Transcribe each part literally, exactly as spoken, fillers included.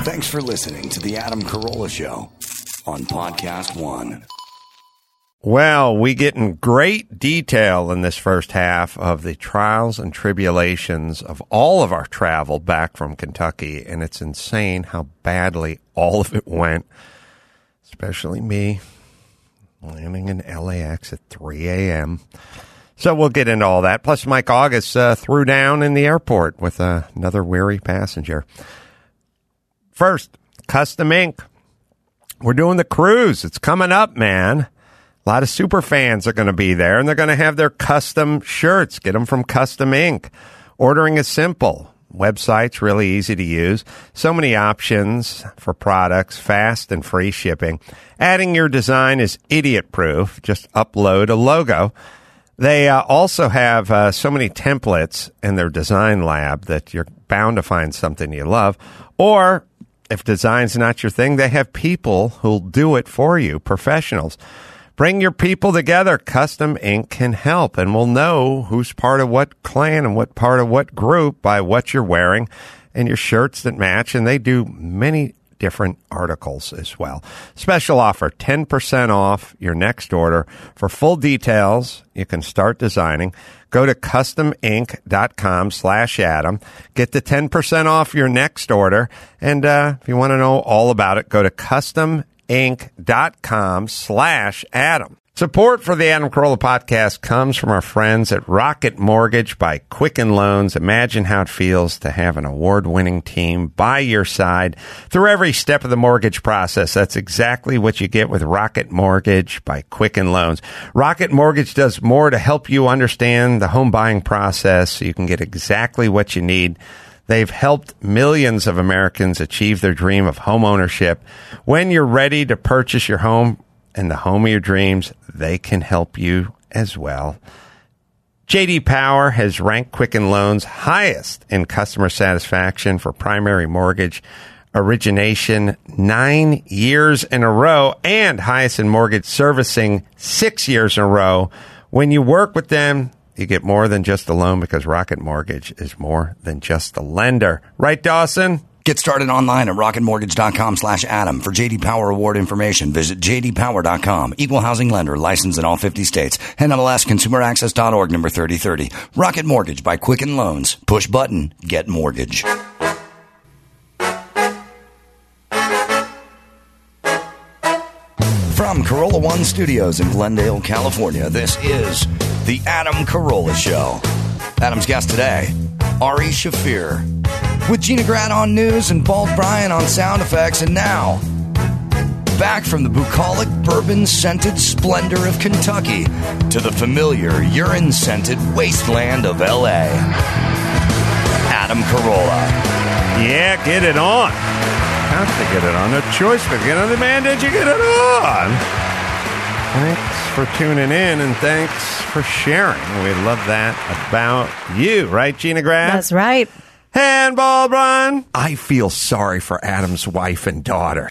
Thanks for listening to the Adam Carolla Show on Podcast One. Well, we get in great detail in this first half of the trials and tribulations of all of our travel back from Kentucky, and it's insane how badly all of it went, especially me landing in L A X at three a.m. So we'll get into all that. Plus, Mike August uh, threw down in the airport with uh, another weary passenger. First, Custom Ink. We're doing the cruise. It's coming up, man. A lot of super fans are going to be there, and they're going to have their custom shirts. Get them from Custom Ink. Ordering is simple. Website's really easy to use. So many options for products, fast and free shipping. Adding your design is idiot-proof. Just upload a logo. They uh, also have uh, so many templates in their design lab that you're bound to find something you love. Or, if design's not your thing, they have people who'll do it for you, professionals. Bring your people together. Custom Ink can help, and we'll know who's part of what clan and what part of what group by what you're wearing and your shirts that match, and they do many different articles as well. Special offer, ten percent off your next order. For full details, you can start designing. Go to customink.com slash Adam. Get the ten percent off your next order, and uh, if you want to know all about it, go to custom Inc.com slash Adam. Support for the Adam Carolla podcast comes from our friends at Rocket Mortgage by Quicken Loans. Imagine how it feels to have an award-winning team by your side through every step of the mortgage process. That's exactly what you get with Rocket Mortgage by Quicken Loans. Rocket Mortgage does more to help you understand the home buying process so you can get exactly what you need. They've helped millions of Americans achieve their dream of home ownership. When you're ready to purchase your home and the home of your dreams, they can help you as well. J D Power has ranked Quicken Loans highest in customer satisfaction for primary mortgage origination nine years in a row and highest in mortgage servicing six years in a row. When you work with them, you get more than just a loan because Rocket Mortgage is more than just a lender. Right, Dawson? Get started online at rocketmortgage.com slash Adam. For J D Power award information, visit j d power dot com. Equal housing lender, licensed in all fifty states. N M L S consumer access dot org, number thirty thirty. Rocket Mortgage by Quicken Loans. Push button, get mortgage. From Carolla One Studios in Glendale, California, this is the Adam Carolla Show. Adam's guest today, Ari Shaffir. With Gina Grad on news and Bald Brian on sound effects. And now, back from the bucolic bourbon-scented splendor of Kentucky to the familiar urine-scented wasteland of L A. Adam Carolla. Yeah, get it on. Have to get it on. No choice but get on the man. Did you get it on? Thanks for tuning in and thanks for sharing. We love that about you, right, Gina Grad? That's right. Handball, Brian. I feel sorry for Adam's wife and daughter.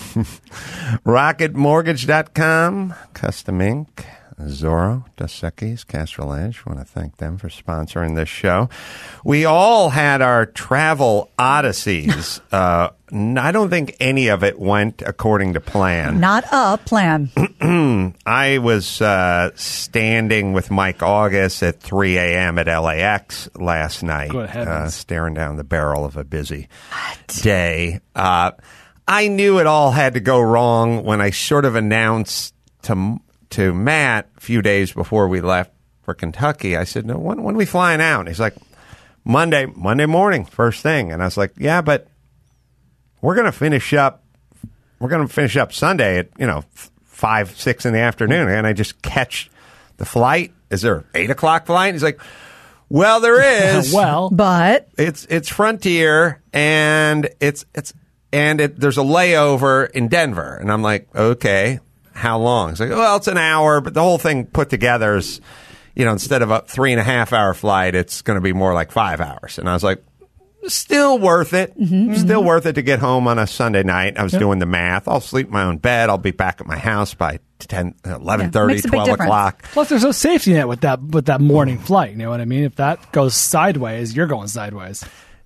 rocket mortgage dot com, Custom Ink, Zorro, Dos Equis, Castrol Edge. I want to thank them for sponsoring this show. We all had our travel odysseys. uh, I don't think any of it went according to plan. Not a plan. I was uh, standing with Mike August at three a.m. at L A X last night, uh, staring down the barrel of a busy what? day. Uh, I knew it all had to go wrong when I sort of announced to to Matt a few days before we left for Kentucky. I said, "No, when when are we flying out?" And he's like, "Monday, Monday morning, first thing." And I was like, "Yeah, but we're going to finish up. We're going to finish up Sunday at you know five, six in the afternoon." And I just catch the flight. Is there an eight o'clock flight? He's like, "Well, there is. well, but it's it's Frontier, and it's it's and it, there's a layover in Denver." And I'm like, "Okay, how long?" He's like, "Well, it's an hour, but the whole thing put together is, you know, instead of a three and a half hour flight, it's going to be more like five hours." And I was like, still worth it. Mm-hmm. Still worth it to get home on a Sunday night. I was yep. doing the math. I'll sleep in my own bed. I'll be back at my house by ten, eleven thirty, yeah, twelve o'clock. Plus, there's no safety net with that with that morning flight. You know what I mean? If that goes sideways, you're going sideways.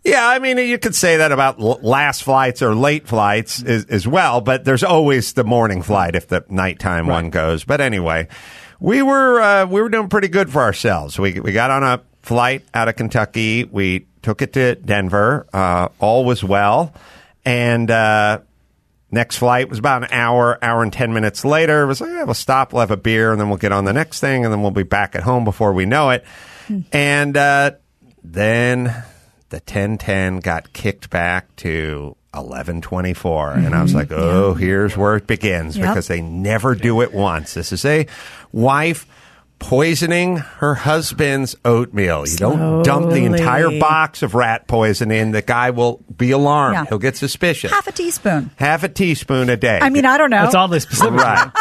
Yeah, I mean, you could say that about l- last flights or late flights as, as well, but there's always the morning flight if the nighttime right. one goes. But anyway, we were uh, we were doing pretty good for ourselves. We we got on a flight out of Kentucky. We took it to Denver. Uh, all was well, and uh, next flight was about an hour, hour and ten minutes later. It was like, yeah, we'll stop, we'll have a beer, and then we'll get on the next thing, and then we'll be back at home before we know it. Hmm. And uh, then the ten ten got kicked back to eleven twenty-four. Mm-hmm. And I was like, oh, yeah. here's where it begins yep. because they never do it once. This is a wife poisoning her husband's oatmeal. You don't Slowly. dump the entire box of rat poison in. The guy will be alarmed. Yeah. He'll get suspicious. Half a teaspoon. Half a teaspoon a day. I mean, I don't know. That's oddly specific. Right.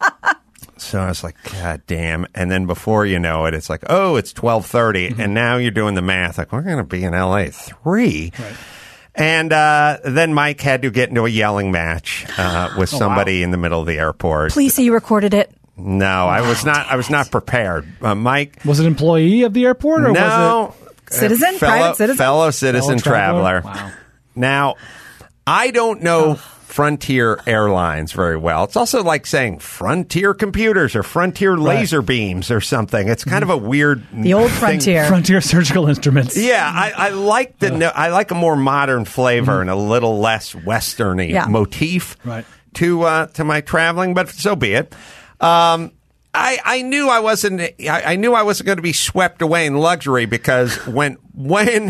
So I was like, God damn. And then before you know it, it's like, oh, it's twelve thirty. Mm-hmm. And now you're doing the math. Like, we're going to be in L A three. Right. And uh, then Mike had to get into a yelling match uh, with somebody oh, wow. in the middle of the airport. Please say you recorded it. No, I was not. I was not prepared. Uh, Mike was it employee of the airport or no, was it citizen, fellow, private citizen, fellow citizen fellow traveler? traveler. Wow. Now, I don't know oh. Frontier Airlines very well. It's also like saying Frontier Computers or Frontier Laser right. Beams or something. It's kind of a weird the old thing. Frontier Frontier Surgical Instruments. Yeah, I, I like the no, I like a more modern flavor mm-hmm. and a little less westerny yeah. motif right. to uh, to my traveling, but so be it. Um, I, I knew I wasn't. I, I knew I wasn't going to be swept away in luxury because when when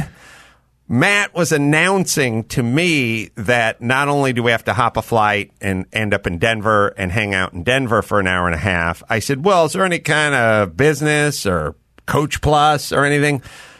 Matt was announcing to me that not only do we have to hop a flight and end up in Denver and hang out in Denver for an hour and a half, I said, "Well, is there any kind of business or Coach Plus or anything?"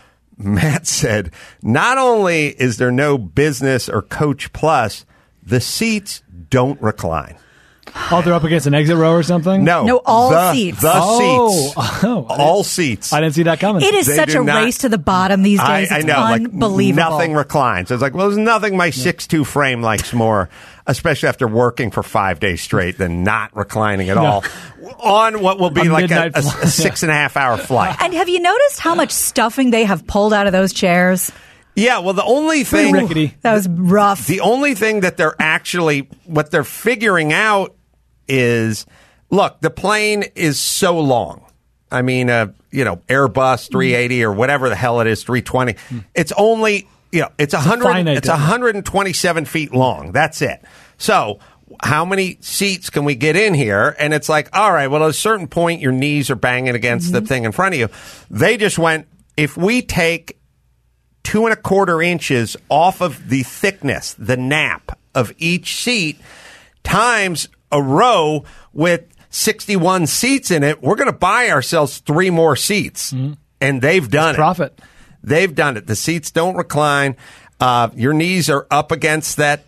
Matt said, "Not only is there no business or Coach Plus, the seats don't recline." Oh, they're up against an exit row or something? No. No, all the, seats. The oh. seats. Oh, all seats. I didn't see that coming. It is They such a not, race to the bottom these days. I, I it's know, unbelievable. Like nothing reclines. It's like, well, there's nothing my six two frame likes more, especially after working for five days straight, than not reclining at all no. on what will be a like a, a, a six and a half hour flight. And have you noticed how much stuffing they have pulled out of those chairs? Yeah, well, the only thing... rickety. That was rough. The only thing that they're actually... What they're figuring out is, look, the plane is so long. I mean, uh, you know, Airbus three eighty or whatever the hell it is, three twenty. Mm. It's only, you know, it's, it's one hundred, it's one hundred twenty-seven feet long. That's it. So how many seats can we get in here? And it's like, all right, well, at a certain point, your knees are banging against mm-hmm. the thing in front of you. They just went, if we take two and a quarter inches off of the thickness, the nap of each seat, times a row with sixty-one seats in it, we're going to buy ourselves three more seats. Mm-hmm. And they've done it's it. Profit. They've done it. The seats don't recline. Uh, your knees are up against that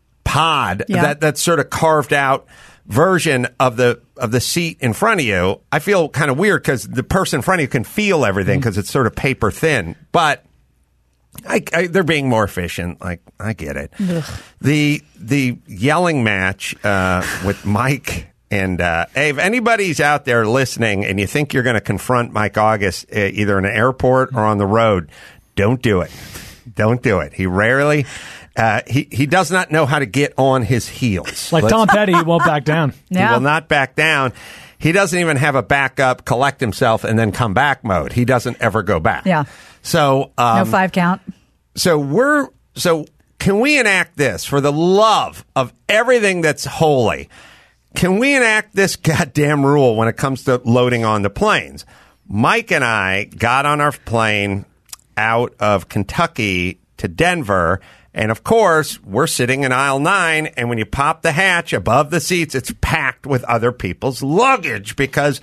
pod, yeah. that, that sort of carved out version of the of the seat in front of you. I feel kind of weird because the person in front of you can feel everything because mm-hmm. it's sort of paper thin. But I, I, they're being more efficient. Like, I get it. Ugh. The the yelling match uh, with Mike and uh, hey, if anybody's out there listening and you think you're going to confront Mike August uh, either in an airport or on the road, don't do it. Don't do it. He rarely. Uh, he he does not know how to get on his heels. Like Let's, Tom Petty, he won't back down. Yeah. He will not back down. He doesn't even have a backup, collect himself, and then come back mode. He doesn't ever go back. Yeah. So um, no five count. So we're so can we enact this for the love of everything that's holy? Can we enact this goddamn rule when it comes to loading on the planes? Mike and I got on our plane out of Kentucky to Denver, and of course, we're sitting in aisle nine, and when you pop the hatch above the seats, it's packed with other people's luggage because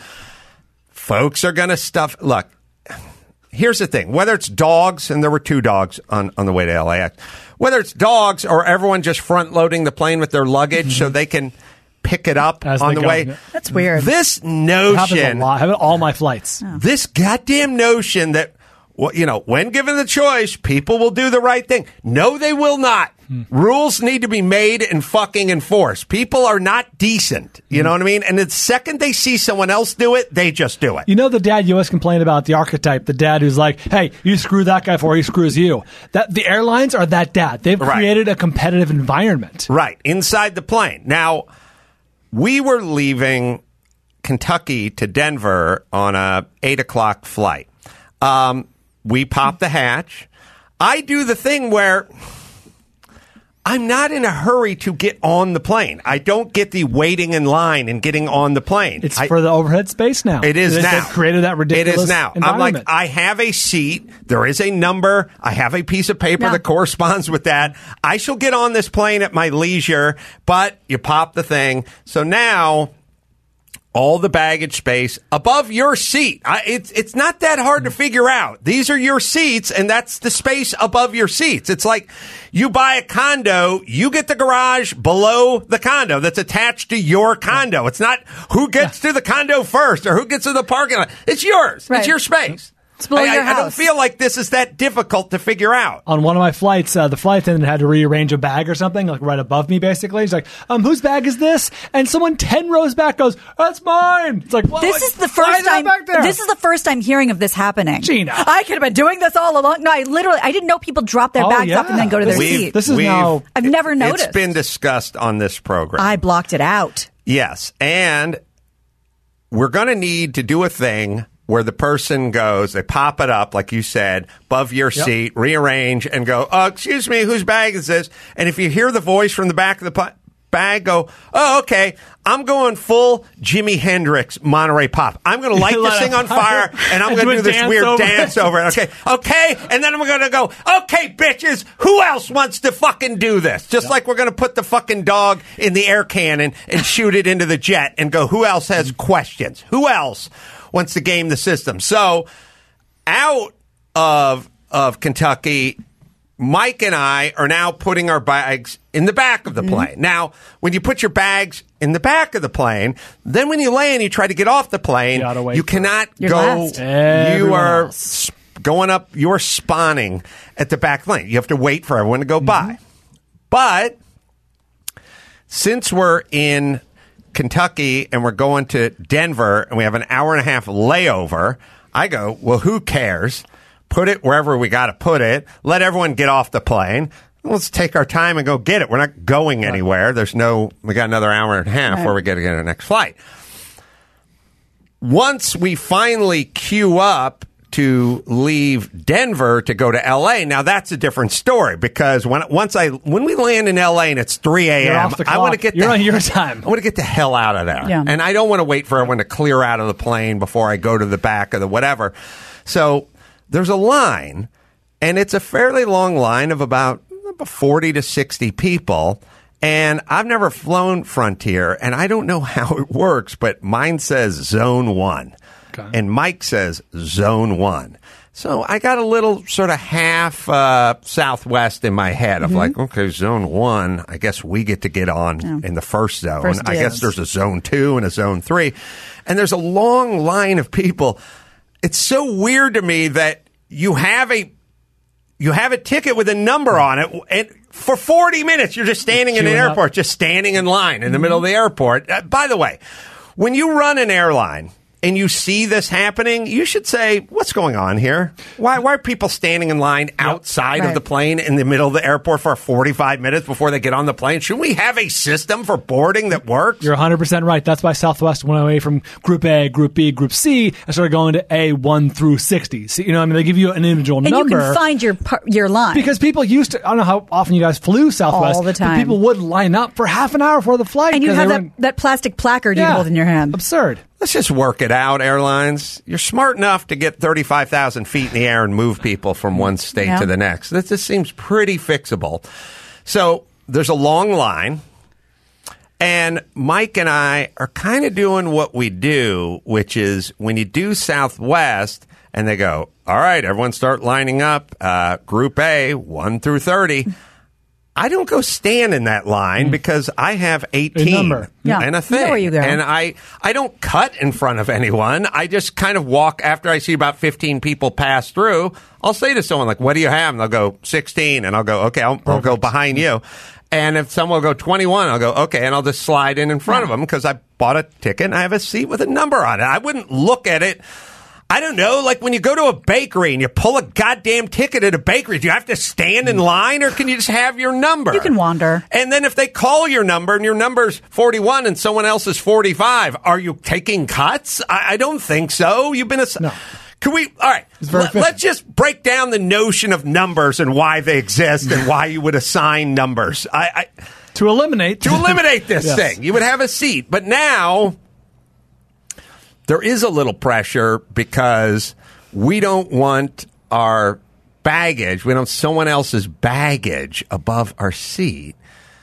folks are going to stuff. Look. Here's the thing. Whether it's dogs, and there were two dogs on, on the way to L A X, whether it's dogs or everyone just front-loading the plane with their luggage mm-hmm. so they can pick it up As on the go. way. That's weird. This notion. Happens a lot. I have it all my flights. Oh. This goddamn notion that, well, you know, when given the choice, people will do the right thing. No, they will not. Rules need to be made and fucking enforced. People are not decent. You mm. know what I mean? And the second they see someone else do it, they just do it. You know the dad you always complain about, the archetype, the dad who's like, hey, you screw that guy before he screws you. That the airlines are that dad. They've right. created a competitive environment. Right, inside the plane. Now, we were leaving Kentucky to Denver on a eight o'clock flight. Um, we pop the hatch. I do the thing where I'm not in a hurry to get on the plane. I don't get the waiting in line and getting on the plane. It's I, for the overhead space now. It is they, now. They've created that ridiculous It is now. I'm like, I have a seat. There is a number. I have a piece of paper no. that corresponds with that. I shall get on this plane at my leisure, but you pop the thing. So now all the baggage space above your seat. I, it's it's not that hard to figure out. These are your seats, and that's the space above your seats. It's like you buy a condo, you get the garage below the condo that's attached to your condo. It's not who gets to the condo first or who gets to the parking lot. It's yours. Right. It's your space. It's below I, your I, house. I don't feel like this is that difficult to figure out. On one of my flights, uh, the flight attendant had to rearrange a bag or something, like right above me, basically. He's like, um, whose bag is this? And someone ten rows back goes, that's mine. It's like, what? This is the Why first is that time. back there? This is the first time hearing of this happening. Gina. I could have been doing this all along. No, I literally, I didn't know people drop their Oh, bags yeah. off and then go to their We've- seat. This is we've- now. I've never noticed. It's been discussed on this program. I blocked it out. Yes, and we're going to need to do a thing where the person goes, they pop it up, like you said, above your Yep. seat, rearrange, and go, oh, excuse me, whose bag is this? And if you hear the voice from the back of the pu- bag, go, oh, okay, I'm going full Jimi Hendrix Monterey Pop. I'm going to light this thing on fire, and I'm And going to do do a this dance weird over dance it. over it. Okay, okay, and then I'm going to go, okay, bitches, who else wants to fucking do this? Just like we're going to put the fucking dog in the air cannon and shoot it into the jet and go, who else has questions? Who else wants to game the system? So out of of Kentucky, Mike and I are now putting our bags in the back of the Mm-hmm. plane. Now, when you put your bags in the back of the plane, then when you land, you try to get off the plane, You gotta wait you for cannot You're go. last. You Everyone are else. s- going up, you're spawning at the back lane. You have to wait for everyone to go by. But since we're in Kentucky and we're going to Denver and we have an hour and a half layover, I go, well, who cares? Put it wherever we got to put it. Let everyone get off the plane. Let's take our time and go get it. We're not going anywhere. There's no, we got another hour and a half Right. where we got to get our next flight. Once we finally queue up to leave Denver to go to L A, now that's a different story because when once I when we land in L A and it's three You're a.m., off the I want to clock. get You're the, on your time. I want to get the hell out of there, Yeah. and I don't want to wait for everyone to clear out of the plane before I go to the back of the whatever. So there's a line, and it's a fairly long line of about forty to sixty people. And I've never flown Frontier, and I don't know how it works, but mine says Zone one. Okay. And Mike says Zone one. So I got a little sort of half uh, Southwest in my head of Mm-hmm. like, okay, Zone one, I guess we get to get on in the first zone. First I guess dibs. there's a Zone two and a Zone three. And there's a long line of people. It's so weird to me that you have a you have a ticket with a number on it, and for forty minutes you're just standing in an Queuing up. airport, just standing in line in the middle of the airport. Uh, by the way, when you run an airline and you see this happening, you should say, what's going on here? Why, why are people standing in line outside of Right. the plane in the middle of the airport for forty-five minutes before they get on the plane? Shouldn't we have a system for boarding that works? You're one hundred percent right. That's why Southwest went away from Group A, Group B, Group C, and started going to A one through sixty. So, you know, I mean, they give you an individual And number. you can find your par- your line. because people used to, I don't know how often you guys flew Southwest. All the but time. people would line up for half an hour before the flight. and you 'cause have they that, weren't- that plastic placard you Yeah. hold in your hand. Absurd. Let's just work it out, airlines. You're smart enough to get thirty-five thousand feet in the air and move people from one state Yeah. to the next. This just seems pretty fixable. So there's a long line, and Mike and I are kind of doing what we do, which is when you do Southwest and they go, all right, everyone start lining up, uh, Group A, one through thirty. I don't go stand in that line because I have eighteen number. Yeah. and a You know thing. where you go. And I, I don't cut in front of anyone. I just kind of walk after I see about fifteen people pass through. I'll say to someone, like, what do you have? And they'll go, sixteen. And I'll go, okay, I'll, I'll go behind you. And if someone will go twenty-one, I'll go, okay, and I'll just slide in in front of them because I bought a ticket and I have a seat with a number on it. I wouldn't look at it. I don't know, like when you go to a bakery and you pull a goddamn ticket at a bakery, do you have to stand in line or can you just have your number? You can wander. And then if they call your number and your number's forty-one and someone else is forty-five, are you taking cuts? I, I don't think so. You've been a... No. Can we... All right, very L- let's just break down the notion of numbers and why they exist and why you would assign numbers. I, I To eliminate. To eliminate this Yes. thing. You would have a seat. But now... there is a little pressure because we don't want our baggage, we don't want someone else's baggage above our seat.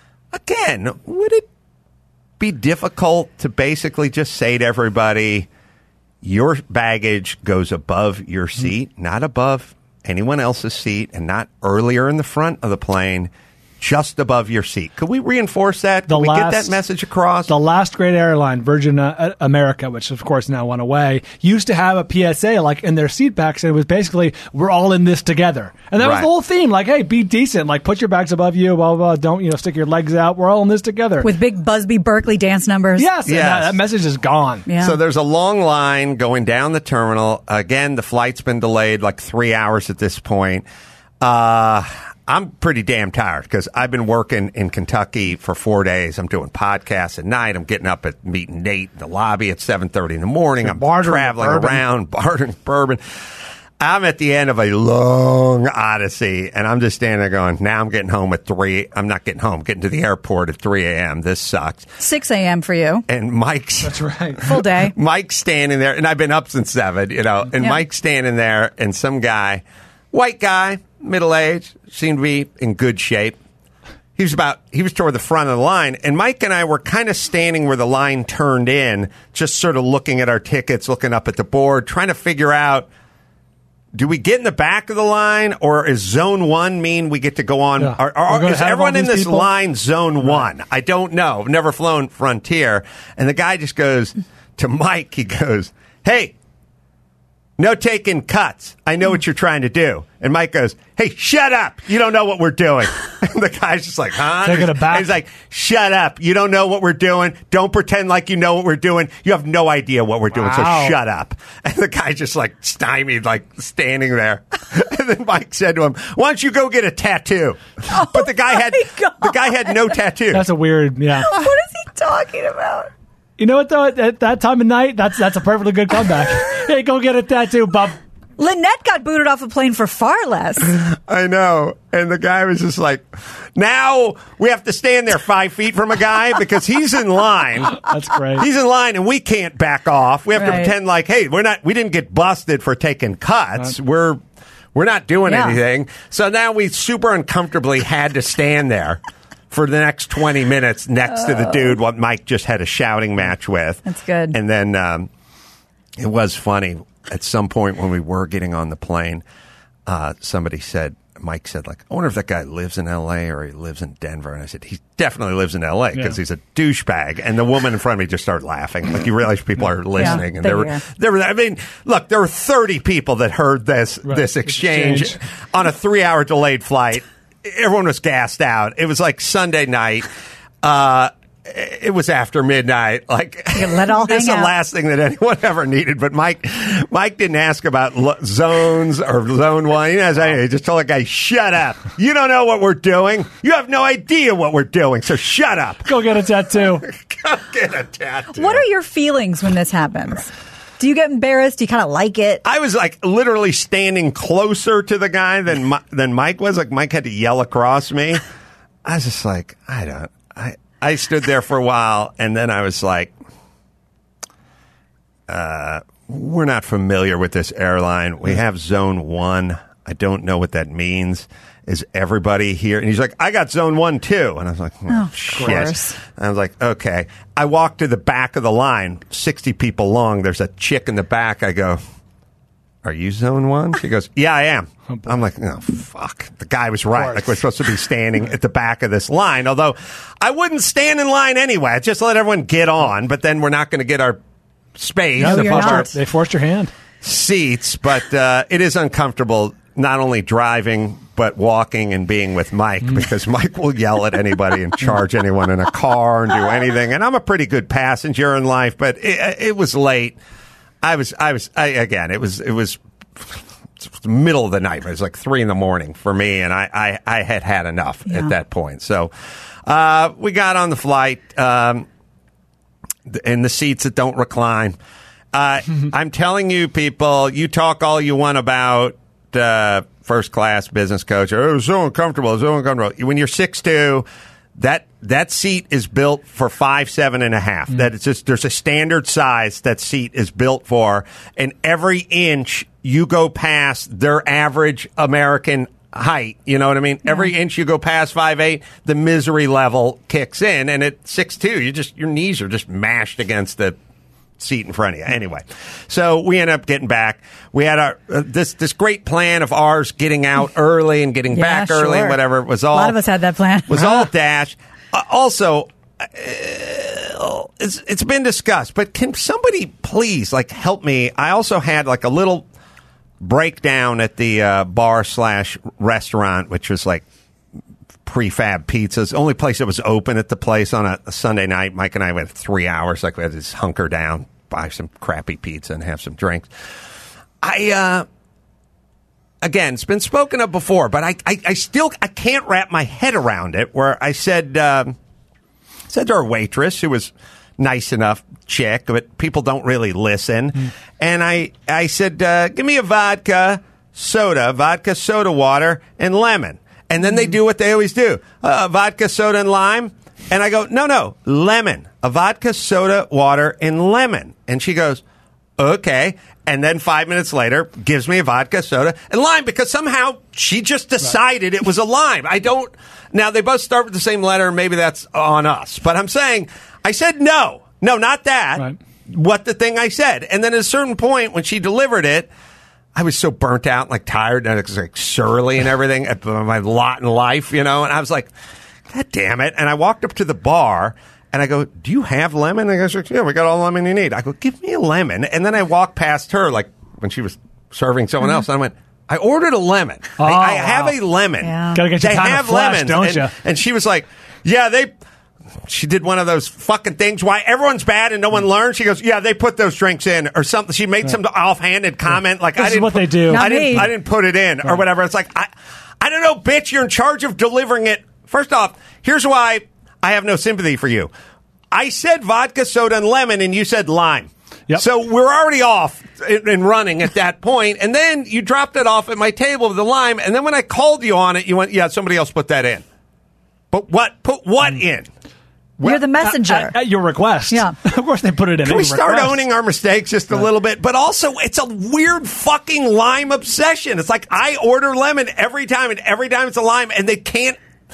Again, would it be difficult to basically just say to everybody, your baggage goes above your seat, not above anyone else's seat, and not earlier in the front of the plane, just above your seat? Could we reinforce that? Could The we last- get that message across? The last great airline, Virgin uh, America, which of course now went away, used to have a P S A like in their seat backs, and it was basically, we're all in this together. And that was Right. the whole theme, like, hey, be decent, like put your bags above you, blah, blah, blah, don't, you know, stick your legs out, we're all in this together. With big Busby Berkeley dance numbers. yes, and Yes. that, that message is gone. Yeah. So there's a long line going down the terminal. Again, the flight's been delayed like three hours at this point. Uh, I'm pretty damn tired because I've been working in Kentucky for four days. I'm doing podcasts at night. I'm getting up at meeting Nate in the lobby at seven thirty in the morning. I'm bartering traveling bourbon. around, bartering bourbon. I'm at the end of a long odyssey, and I'm just standing there going, now I'm getting home at three. I'm not getting home, getting to the airport at three a.m. This sucks. six a.m. for you. And Mike's... That's right. Full day. Mike's standing there, and I've been up since seven, you know, and Yeah. Mike's standing there, and some guy, white guy, middle age, seemed to be in good shape. He was about, he was toward the front of the line, and Mike and I were kind of standing where the line turned in, just sort of looking at our tickets, looking up at the board, trying to figure out, do we get in the back of the line, or is zone one mean we get to go on? Yeah. Are, We're are, gonna is have everyone all in these this people? line zone one? I don't know. I've never flown Frontier. And the guy just goes to Mike, he goes, hey, no taking cuts. I know what you're trying to do. And Mike goes, hey, shut up. You don't know what we're doing. And the guy's just like, huh? Taking it back. And he's like, shut up. You don't know what we're doing. Don't pretend like you know what we're doing. You have no idea what we're doing, Wow. so shut up. And the guy's just like stymied, like standing there. And then Mike said to him, why don't you go get a tattoo? But the guy had God. the guy had no tattoo. That's a weird, yeah. What is he talking about? You know what, though? At, at that time of night, that's that's a perfectly good comeback. Hey, go get a tattoo, bub. Lynette got booted off the plane for far less. I know. And the guy was just like, now we have to stand there five feet from a guy because he's in line. That's great. He's in line and we can't back off. We have to Right. pretend like, hey, we're not, we didn't get busted for taking cuts. We're, we're not doing Yeah. anything. So now we super uncomfortably had to stand there for the next twenty minutes next to the dude what Mike just had a shouting match with. That's good. And then, um, it was funny. At some point when we were getting on the plane, uh, somebody said, Mike said, like, I wonder if that guy lives in L A or he lives in Denver. And I said, he definitely lives in L A because Yeah. he's a douchebag. And the woman in front of me just started laughing. Like, you realize people are listening. and they there were, hear. there were, I mean, look, there were thirty people that heard this, Right. this exchange, Exchange. on a three hour delayed flight. Everyone was gassed out. It was like Sunday night. Uh, It was after midnight. Like, can let all this is hang the out. last thing that anyone ever needed. But Mike, Mike didn't ask about lo- zones or zone one. He didn't ask anything. He just told the guy, "Shut up! You don't know what we're doing. You have no idea what we're doing. So shut up. Go get a tattoo. Go get a tattoo." What are your feelings when this happens? Do you get embarrassed? Do you kind of like it? I was like literally standing closer to the guy than Mi- than Mike was. Like Mike had to yell across me. I was just like, I don't. I I stood there for a while, and then I was like, uh, we're not familiar with this airline. We have zone one. I don't know what that means. Is everybody here? And he's like, I got zone one too. And I was like, oh, Oh, of shit. course. And I was like, okay. I walked to the back of the line, sixty people long. There's a chick in the back. I go, are you zone one? She goes, yeah, I am. I'm like, oh, fuck. The guy was right. Like, we're supposed to be standing at the back of this line. Although, I wouldn't stand in line anyway. I just let everyone get on, but then we're not going to get our space. No, No, they, you're forced your, not. they forced your hand. Seats, but uh, it is uncomfortable not only driving but walking and being with Mike, because Mike will yell at anybody and charge anyone in a car and do anything. And I'm a pretty good passenger in life, but it, it was late. I was, I was, I, again, it was, it was the middle of the night. It was like three in the morning for me, and I, I, I had had enough Yeah. at that point. So uh, we got on the flight um, in the seats that don't recline. Uh, I'm telling you, people, you talk all you want about uh, first class business coach. Oh, it was so uncomfortable. It was so uncomfortable. When you're six two, that that seat is built for five seven and a half. Mm. That it's just there's a standard size that seat is built for, and every inch you go past their average American height. You know what I mean? Yeah. Every inch you go past five eight, the misery level kicks in, and at six two, you just your knees are just mashed against the seat in front of you. Anyway, so we end up getting back. We had our uh, this this great plan of ours getting out early and getting Yeah, back early sure. and whatever. It was all A lot of us had that plan. was all dashed. Uh, also, uh, it's it's been discussed, but can somebody please like help me? I also had like a little breakdown at the uh, bar slash restaurant, which was like prefab pizzas. The only place that was open at the place on a, a Sunday night. Mike and I went three hours. Like we had to just hunker down, buy some crappy pizza, and have some drinks. I uh, again, it's been spoken of before, but I, I, I still I can't wrap my head around it. Where I said um, said to our waitress, who was nice enough chick, but people don't really listen, mm. and I I said, uh, give me a vodka soda, vodka soda water, and lemon. And then they do what they always do. Uh, vodka, soda, and lime. And I go, no, no, lemon. A vodka, soda, water, and lemon. And she goes, okay. And then five minutes later, gives me a vodka, soda, and lime, because somehow she just decided right. it was a lime. I don't... Now, they both start with the same letter. Maybe that's on us. But I'm saying, I said no. No, not that. Right. What the thing I said. And then at a certain point, when she delivered it, I was so burnt out and like tired and I was like surly and everything at my lot in life, you know, and I was like, God damn it. And I walked up to the bar and I go, do you have lemon? And I go, yeah, we got all the lemon you need. I go, give me a lemon. And then I walked past her like when she was serving someone mm-hmm. else and I went, I ordered a lemon. Oh, I, I wow. have a lemon. Yeah. Gotta get your they time have of flesh, lemons, don't and, you? and she was like, yeah, they... She did one of those fucking things. Why everyone's bad and no one learns. She goes, "Yeah, they put those drinks in or something." She made right. some offhanded comment like, this "I didn't." Is what put, they do. Not I didn't. me. I didn't put it in right. or whatever. It's like I, I don't know, bitch. You're in charge of delivering it. First off, here's why I have no sympathy for you. I said vodka, soda, and lemon, and you said lime. Yep. So we're already off and running at that point. And then you dropped it off at my table with the lime. And then when I called you on it, you went, "Yeah, somebody else put that in." But what? Put what mm. in? Well, You're the messenger. At, at your request. Yeah. Of course they put it in. Can we start request. owning our mistakes just a yeah. little bit? But also, it's a weird fucking lime obsession. It's like I order lemon every time, and every time it's a lime, and they can't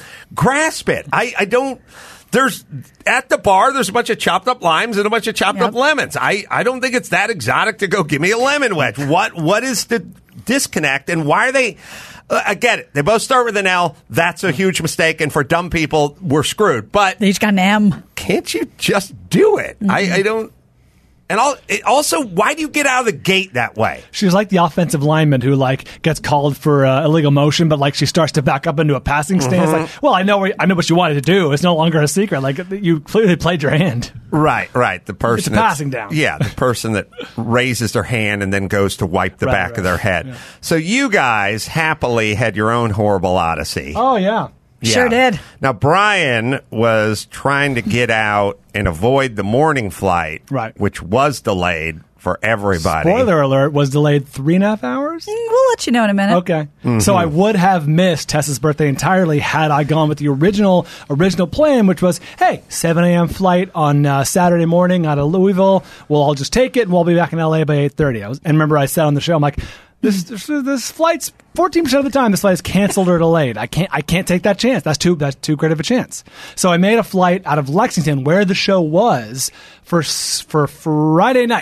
grasp it. I, I don't... There's... At the bar, there's a bunch of chopped up limes and a bunch of chopped yep. up lemons. I, I don't think it's that exotic to go, give me a lemon wedge. What What is the disconnect, and why are they... Uh, I get it. They both start with an L. That's a huge mistake, and for dumb people, we're screwed. But they each got an M. Can't you just do it? Mm-hmm. I, I don't. And all, it also, why do you get out of the gate that way? She's like the offensive lineman who like gets called for uh, illegal motion, but like she starts to back up into a passing stance. Mm-hmm. Like, well, I know, I know what you wanted to do. It's no longer a secret. Like you clearly played your hand. Right, right. The person it's passing down. Yeah, the person that raises their hand and then goes to wipe the right, back right. of their head. Yeah. So you guys happily had your own horrible odyssey. Oh yeah. Yeah. Sure did. Now, Brian was trying to get out and avoid the morning flight, right. which was delayed for everybody. Spoiler alert, was delayed three and a half hours? We'll let you know in a minute. Okay. Mm-hmm. So I would have missed Tessa's birthday entirely had I gone with the original original plan, which was, hey, seven a.m. flight on uh, Saturday morning out of Louisville. We'll all just take it, and we'll be back in L A by eight thirty. I was, and remember, I said on the show, I'm like, This, this this flight's fourteen percent of the time this flight is canceled or delayed. I can't I can't take that chance. That's too that's too great of a chance. So I made a flight out of Lexington where the show was for for Friday night.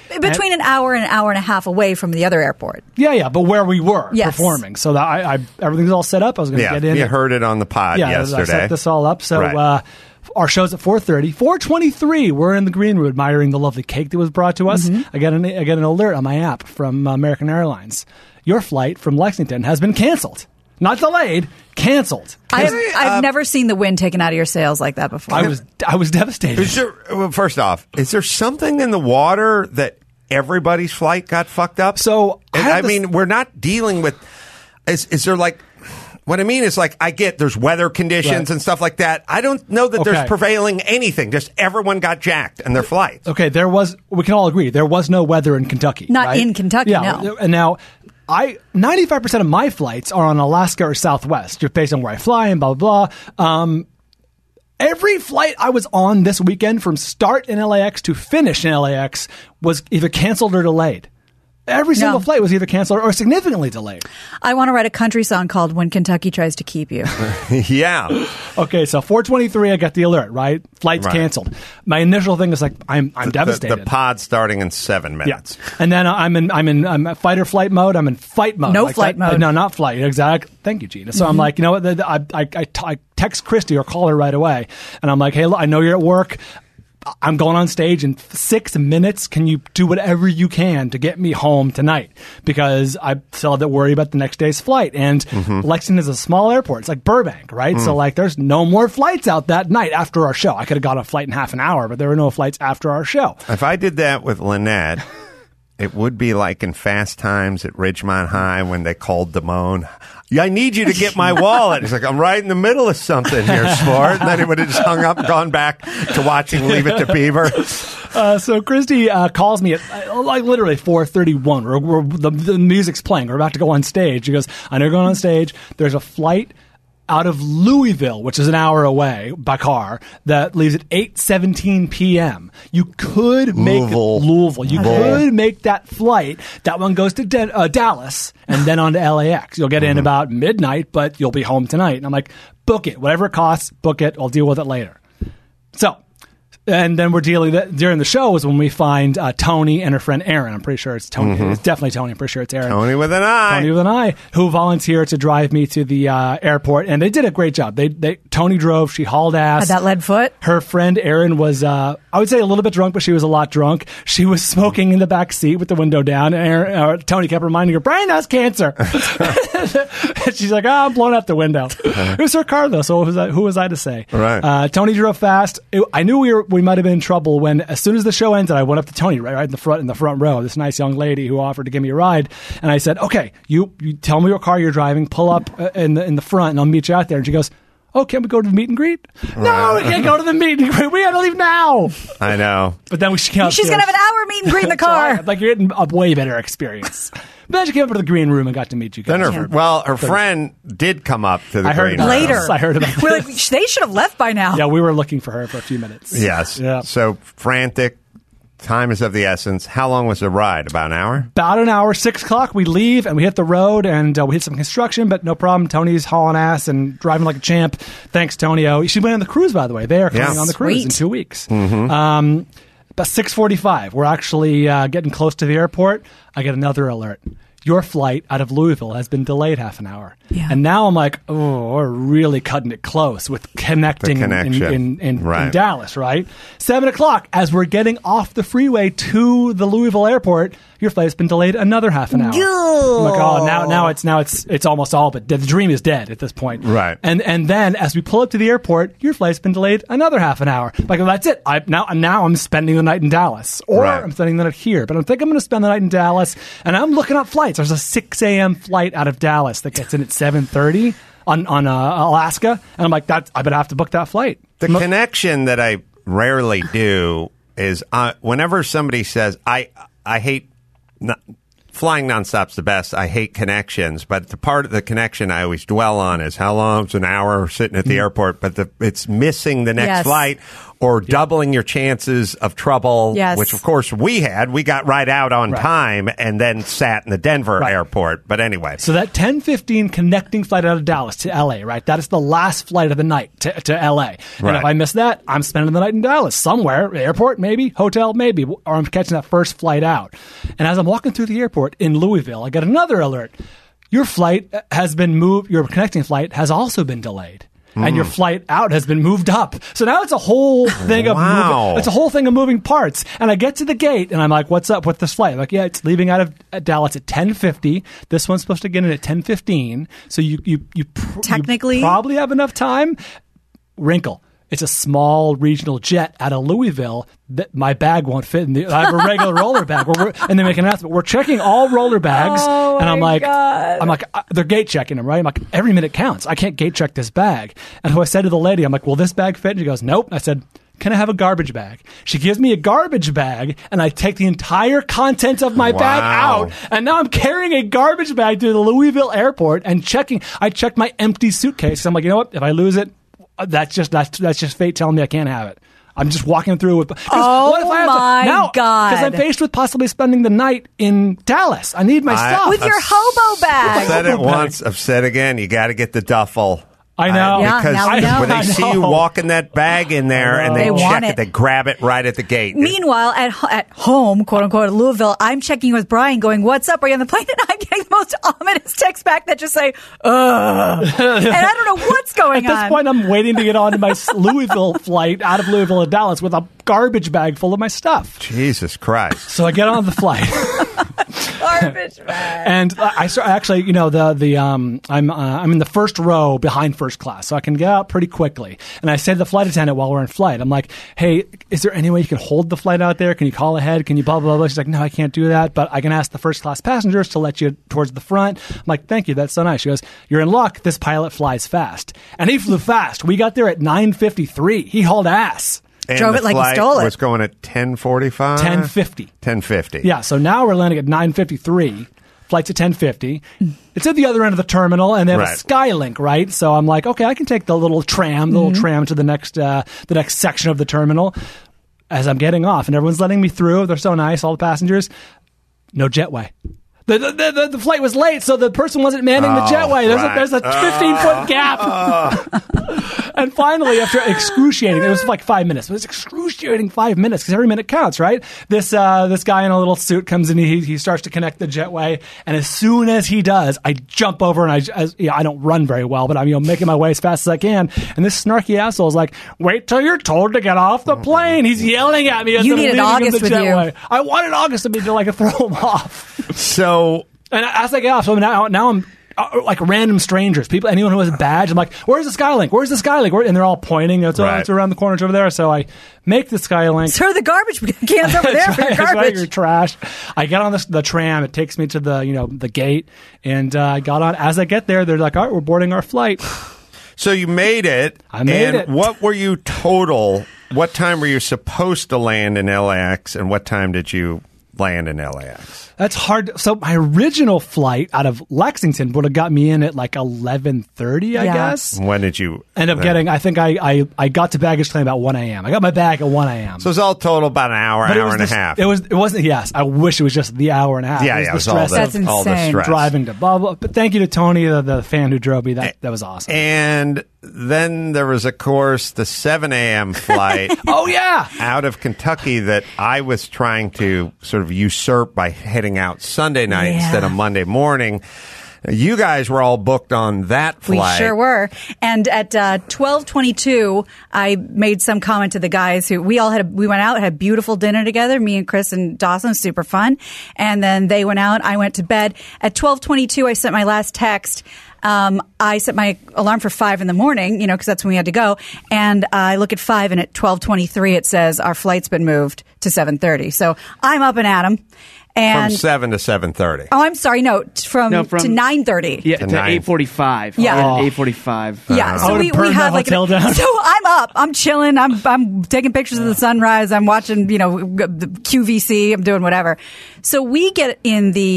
Between And- an hour and an hour and a half away from the other airport. Yeah, yeah, but where we were Yes. performing. So that I, I everything's all set up. I was going to Yeah, get in. you heard it on the pod yeah, yesterday. I set this all up. So Right. uh, our show's at four thirty. four twenty-three, we're in the green room admiring the lovely cake that was brought to us. Mm-hmm. I get an I get an alert on my app from uh, American Airlines. Your flight from Lexington has been canceled. Not delayed, canceled. I've, Hey, I've uh, never seen the wind taken out of your sails like that before. I was I was devastated. Is there, well, first off, is there something in the water that everybody's flight got fucked up? So, I And, have I this- mean, we're not dealing with. Is, is there like. What I mean is, like, I get there's weather conditions Right. and stuff like that. I don't know that Okay. there's prevailing anything. Just everyone got jacked in their flights. Okay, there was. We can all agree there was no weather in Kentucky. Not right? in Kentucky, Yeah, no. and now I ninety-five percent of my flights are on Alaska or Southwest, just based on where I fly and blah blah blah. Um, every flight I was on this weekend, from start in L A X to finish in L A X, was either canceled or delayed. Every single No. flight was either canceled or significantly delayed. I want to write a country song called When Kentucky Tries to Keep You. Yeah. Okay, so four twenty-three, I got the alert. Right, flight's Right. canceled. My initial thing is like, I'm I'm The, devastated. the pod starting in seven Yeah, minutes. and then I'm in I'm in I'm at fight or flight mode. I'm in fight mode. No Like flight that- mode. No, not flight. Exactly. Thank you, Gina. So I'm like, you know what? the- the- I, I, I, t- I text Christy or call her right away, and I'm like, hey, look, I know you're at work. I'm going on stage in six minutes. Can you do whatever you can to get me home tonight? Because I still have to worry about the next day's flight. And Lexington is a small airport. It's like Burbank, right? So like, there's no more flights out that night after our show. I could have got a flight in half an hour, but there were no flights after our show. If I did that with Lynette, it would be like in Fast Times at Ridgemont High when they called Damone. Yeah, I need you to get my wallet. He's like, I'm right in the middle of something here, sport. And then he would have just hung up and gone back to watching Leave It to Beaver. Uh, so Christy uh, calls me at uh, like literally four thirty-one. We're, we're, the, the music's playing. We're about to go on stage. She goes, I know you're going on stage. There's a flight out of Louisville, which is an hour away by car, that leaves at eight seventeen p.m. You could make Louisville. Louisville. You Louisville. could make that flight. That one goes to De- uh, Dallas and then on to L A X. You'll get in about midnight, but you'll be home tonight. And I'm like, book it. Whatever it costs, book it. I'll deal with it later. So, and then we're dealing that during the show is when we find uh, Tony and her friend Erin. I'm pretty sure it's Tony. It's definitely Tony. I'm pretty sure it's Erin. Tony with an eye. Tony with an eye, who volunteered to drive me to the uh, airport, and they did a great job. They, they Tony drove. She hauled ass. Had that lead foot? Her friend Erin was, uh, I would say, a little bit drunk, but she was a lot drunk. She was smoking in the back seat with the window down, and Erin, uh, Tony kept reminding her, "Brian has cancer." And she's like, "Oh, I'm blowing out the window." It was her car, though, so who was I, who was I to say? Right. Uh, Tony drove fast. It, I knew we were we might have been in trouble when, as soon as the show ended, I went up to Tony right, right in the front in the front row. This nice young lady who offered to give me a ride, and I said, "Okay, you you tell me what car you're driving. Pull up uh, in the in the front, and I'll meet you out there." And she goes, "Oh, can't we go to the meet and greet?" No, we can't go to the meet and greet. We got to leave now. I know. But then we she came up She's to going to us. have an hour meet and greet in the So I- car. like, you're getting a way better experience. But then she came up to the green room and got to meet you guys. Then her, well, her friend did come up to the I heard green about room. Later. this. I heard about We're this. like, they should have left by now. Yeah, we were looking for her for a few minutes. Yes. Yeah. So frantic. Time is of the essence. How long was the ride? About an hour? About an hour, six o'clock, we leave and we hit the road and uh, we hit some construction, but no problem. Tony's hauling ass and driving like a champ. Thanks, Tonio. She went on the cruise, by the way. They are coming Yeah. on the cruise in Sweet. two weeks. Um, about six forty-five, we're actually uh, getting close to the airport. I get another alert. Your flight out of Louisville has been delayed half an hour. Yeah. And now I'm like, oh, we're really cutting it close with connecting The in, connection. in, in, in Right. Dallas, right? Seven o'clock, as we're getting off the freeway to the Louisville airport, your flight's been delayed another half an hour. I'm like, oh, now, now it's now it's it's almost all but dead. The dream is dead at this point. Right. And and then as we pull up to the airport, your flight's been delayed another half an hour. Like, well, that's it. I now now I'm spending the night in Dallas, or Right. I'm spending the night here. But I think I'm going to spend the night in Dallas, and I'm looking up flights. There's a six a.m. flight out of Dallas that gets in at seven thirty on on uh, Alaska, and I'm like, that's I better have to book that flight. The connection that I rarely do is uh, whenever somebody says, I I hate not flying nonstop's the best. I hate connections, but the part of the connection I always dwell on is how long it's an hour sitting at the mm. airport, but the, it's missing the next yes. flight or doubling your chances of trouble, yes. which, of course, we had. We got right out on right. time and then sat in the Denver right. airport. But anyway. So that ten fifteen connecting flight out of Dallas to L A, right? That is the last flight of the night to, to L A. And right. if I miss that, I'm spending the night in Dallas somewhere, airport maybe, hotel maybe, or I'm catching that first flight out. And as I'm walking through the airport in Louisville, I get another alert. Your flight has been moved, your connecting flight has also been delayed. Mm. And your flight out has been moved up. So now it's a whole thing of wow. moving, it's a whole thing of moving parts. And I get to the gate and I'm like, what's up with this flight? I'm like, yeah, it's leaving out of at Dallas at ten fifty. This one's supposed to get in at ten fifteen. So you you you, pr- Technically, you probably have enough time. Wrinkle. It's a small regional jet out of Louisville that my bag won't fit in. The, I have a regular roller bag. We're, we're, and they make an announcement. We're checking all roller bags. Oh and I'm my like, God. I'm like, uh, they're gate checking them, right? I'm like, every minute counts. I can't gate check this bag. And so I said to the lady, I'm like, will this bag fit? And she goes, nope. I said, can I have a garbage bag? She gives me a garbage bag, and I take the entire contents of my wow. bag out, and now I'm carrying a garbage bag to the Louisville airport and checking. I checked my empty suitcase. I'm like, you know what? If I lose it, that's just that's that's just fate telling me I can't have it. I'm just walking through with. Oh what if I have my to, now, God! Because I'm faced with possibly spending the night in Dallas. I need my I, stuff with your hobo bag. I've said it once. I've said again. You got to get the duffel. I know. Yeah, because now we know. when they I see know. you walking that bag in there and they, They check want it, it. they grab it right at the gate. Meanwhile, at ho- at home, quote unquote, at Louisville, I'm checking with Brian, going, "What's up? Are you on the plane?" And I'm getting the most ominous texts back that just say, "Ugh," and I don't know what's going At on. this point, I'm waiting to get on to my Louisville flight out of Louisville to Dallas with a garbage bag full of my stuff. Jesus Christ. So I get on the flight. Garbage bag. And I start, actually, you know, the the um, I'm uh, I'm in the first row behind first class, so I can get out pretty quickly. And I say to the flight attendant while we're in flight, I'm like, "Hey, is there any way you can hold the flight out there? Can you call ahead? Can you blah blah blah?" She's like, "No, I can't do that, but I can ask the first class passengers to let you towards the front." I'm like, "Thank you, that's so nice." She goes, "You're in luck. This pilot flies fast," and he flew fast. We got there at nine fifty-three. He hauled ass. And Drove the it like he flight stole it. was going at ten forty-five? ten fifty. ten fifty. Yeah, so now we're landing at nine fifty-three. Flight's at ten fifty. It's at the other end of the terminal, and they have Right. a Skylink, right? So I'm like, okay, I can take the little tram, the little tram to the next, uh, the next section of the terminal. As I'm getting off, and everyone's letting me through. They're so nice, all the passengers. No jetway. The, the, the, the flight was late, so the person wasn't manning the Oh, jetway. There's right. a, there's a fifteen-foot gap. And finally, after excruciating, it was like five minutes. It was excruciating five minutes because every minute counts, right? This uh, this guy in a little suit comes in. He he starts to connect the jetway, and as soon as he does, I jump over and I as, you know, I don't run very well, but I'm you know making my way as fast as I can. And this snarky asshole is like, "Wait till you're told to get off the plane." He's yelling at me as You I'm needed leaving in August the with you. jetway. I wanted August to be to like throw him off. So, And as I get off, so now, now I'm uh, like random strangers, people, anyone who has a badge. I'm like, "Where's the Skylink? Where's the Skylink?" Where? And they're all pointing. It's, Right. it's around the corner, it's over there. So I make the Skylink. Throw the garbage cans over there That's for right, your that's right, garbage. your trash. I get on the, the tram. It takes me to the you know the gate, and uh, I got on. As I get there, they're like, "All right, we're boarding our flight." so you made it. I made and it. What were you total? What time were you supposed to land in L A X, and what time did you land in L A X? That's hard. So my original flight out of Lexington would have got me in at like eleven thirty, I Yeah. guess. When did you End up getting, I think I, I, I got to baggage claim about one a.m. I got my bag at one a.m. So it was all total about an hour, But it hour was and a the- half. It was. It wasn't. Yes, I wish it was just the hour and a half. yeah, it was yeah, the it was all stress the, That's of all the insane. stress. driving to blah blah. But thank you to Tony, the, the fan who drove me. That that was awesome. And then there was, of course, the seven a.m. flight Oh yeah, out of Kentucky that I was trying to sort of usurp by heading out Sunday night Yeah. instead of Monday morning. You guys were all booked on that We flight. sure were. And at uh, twelve twenty-two, I made some comment to the guys who we all had. A, we went out, had a beautiful dinner together. Me and Chris and Dawson, super fun. And then they went out. I went to bed. At twelve twenty-two, I sent my last text. Um, I set my alarm for five in the morning, you know, because that's when we had to go. And uh, I look at five, and at twelve twenty-three, it says our flight's been moved to seven thirty. So I'm up and at 'em. And From seven to seven thirty. oh, I'm sorry, no, t- from, No, from- to nine thirty. Yeah, To to, nine. eight forty-five. Yeah. eight forty-five. Yeah, I so would've we, we burned had that like hotel down. So I'm up, I'm chilling, I'm I'm taking pictures of the sunrise, I'm watching, you know, the Q V C, I'm doing whatever. So we get in the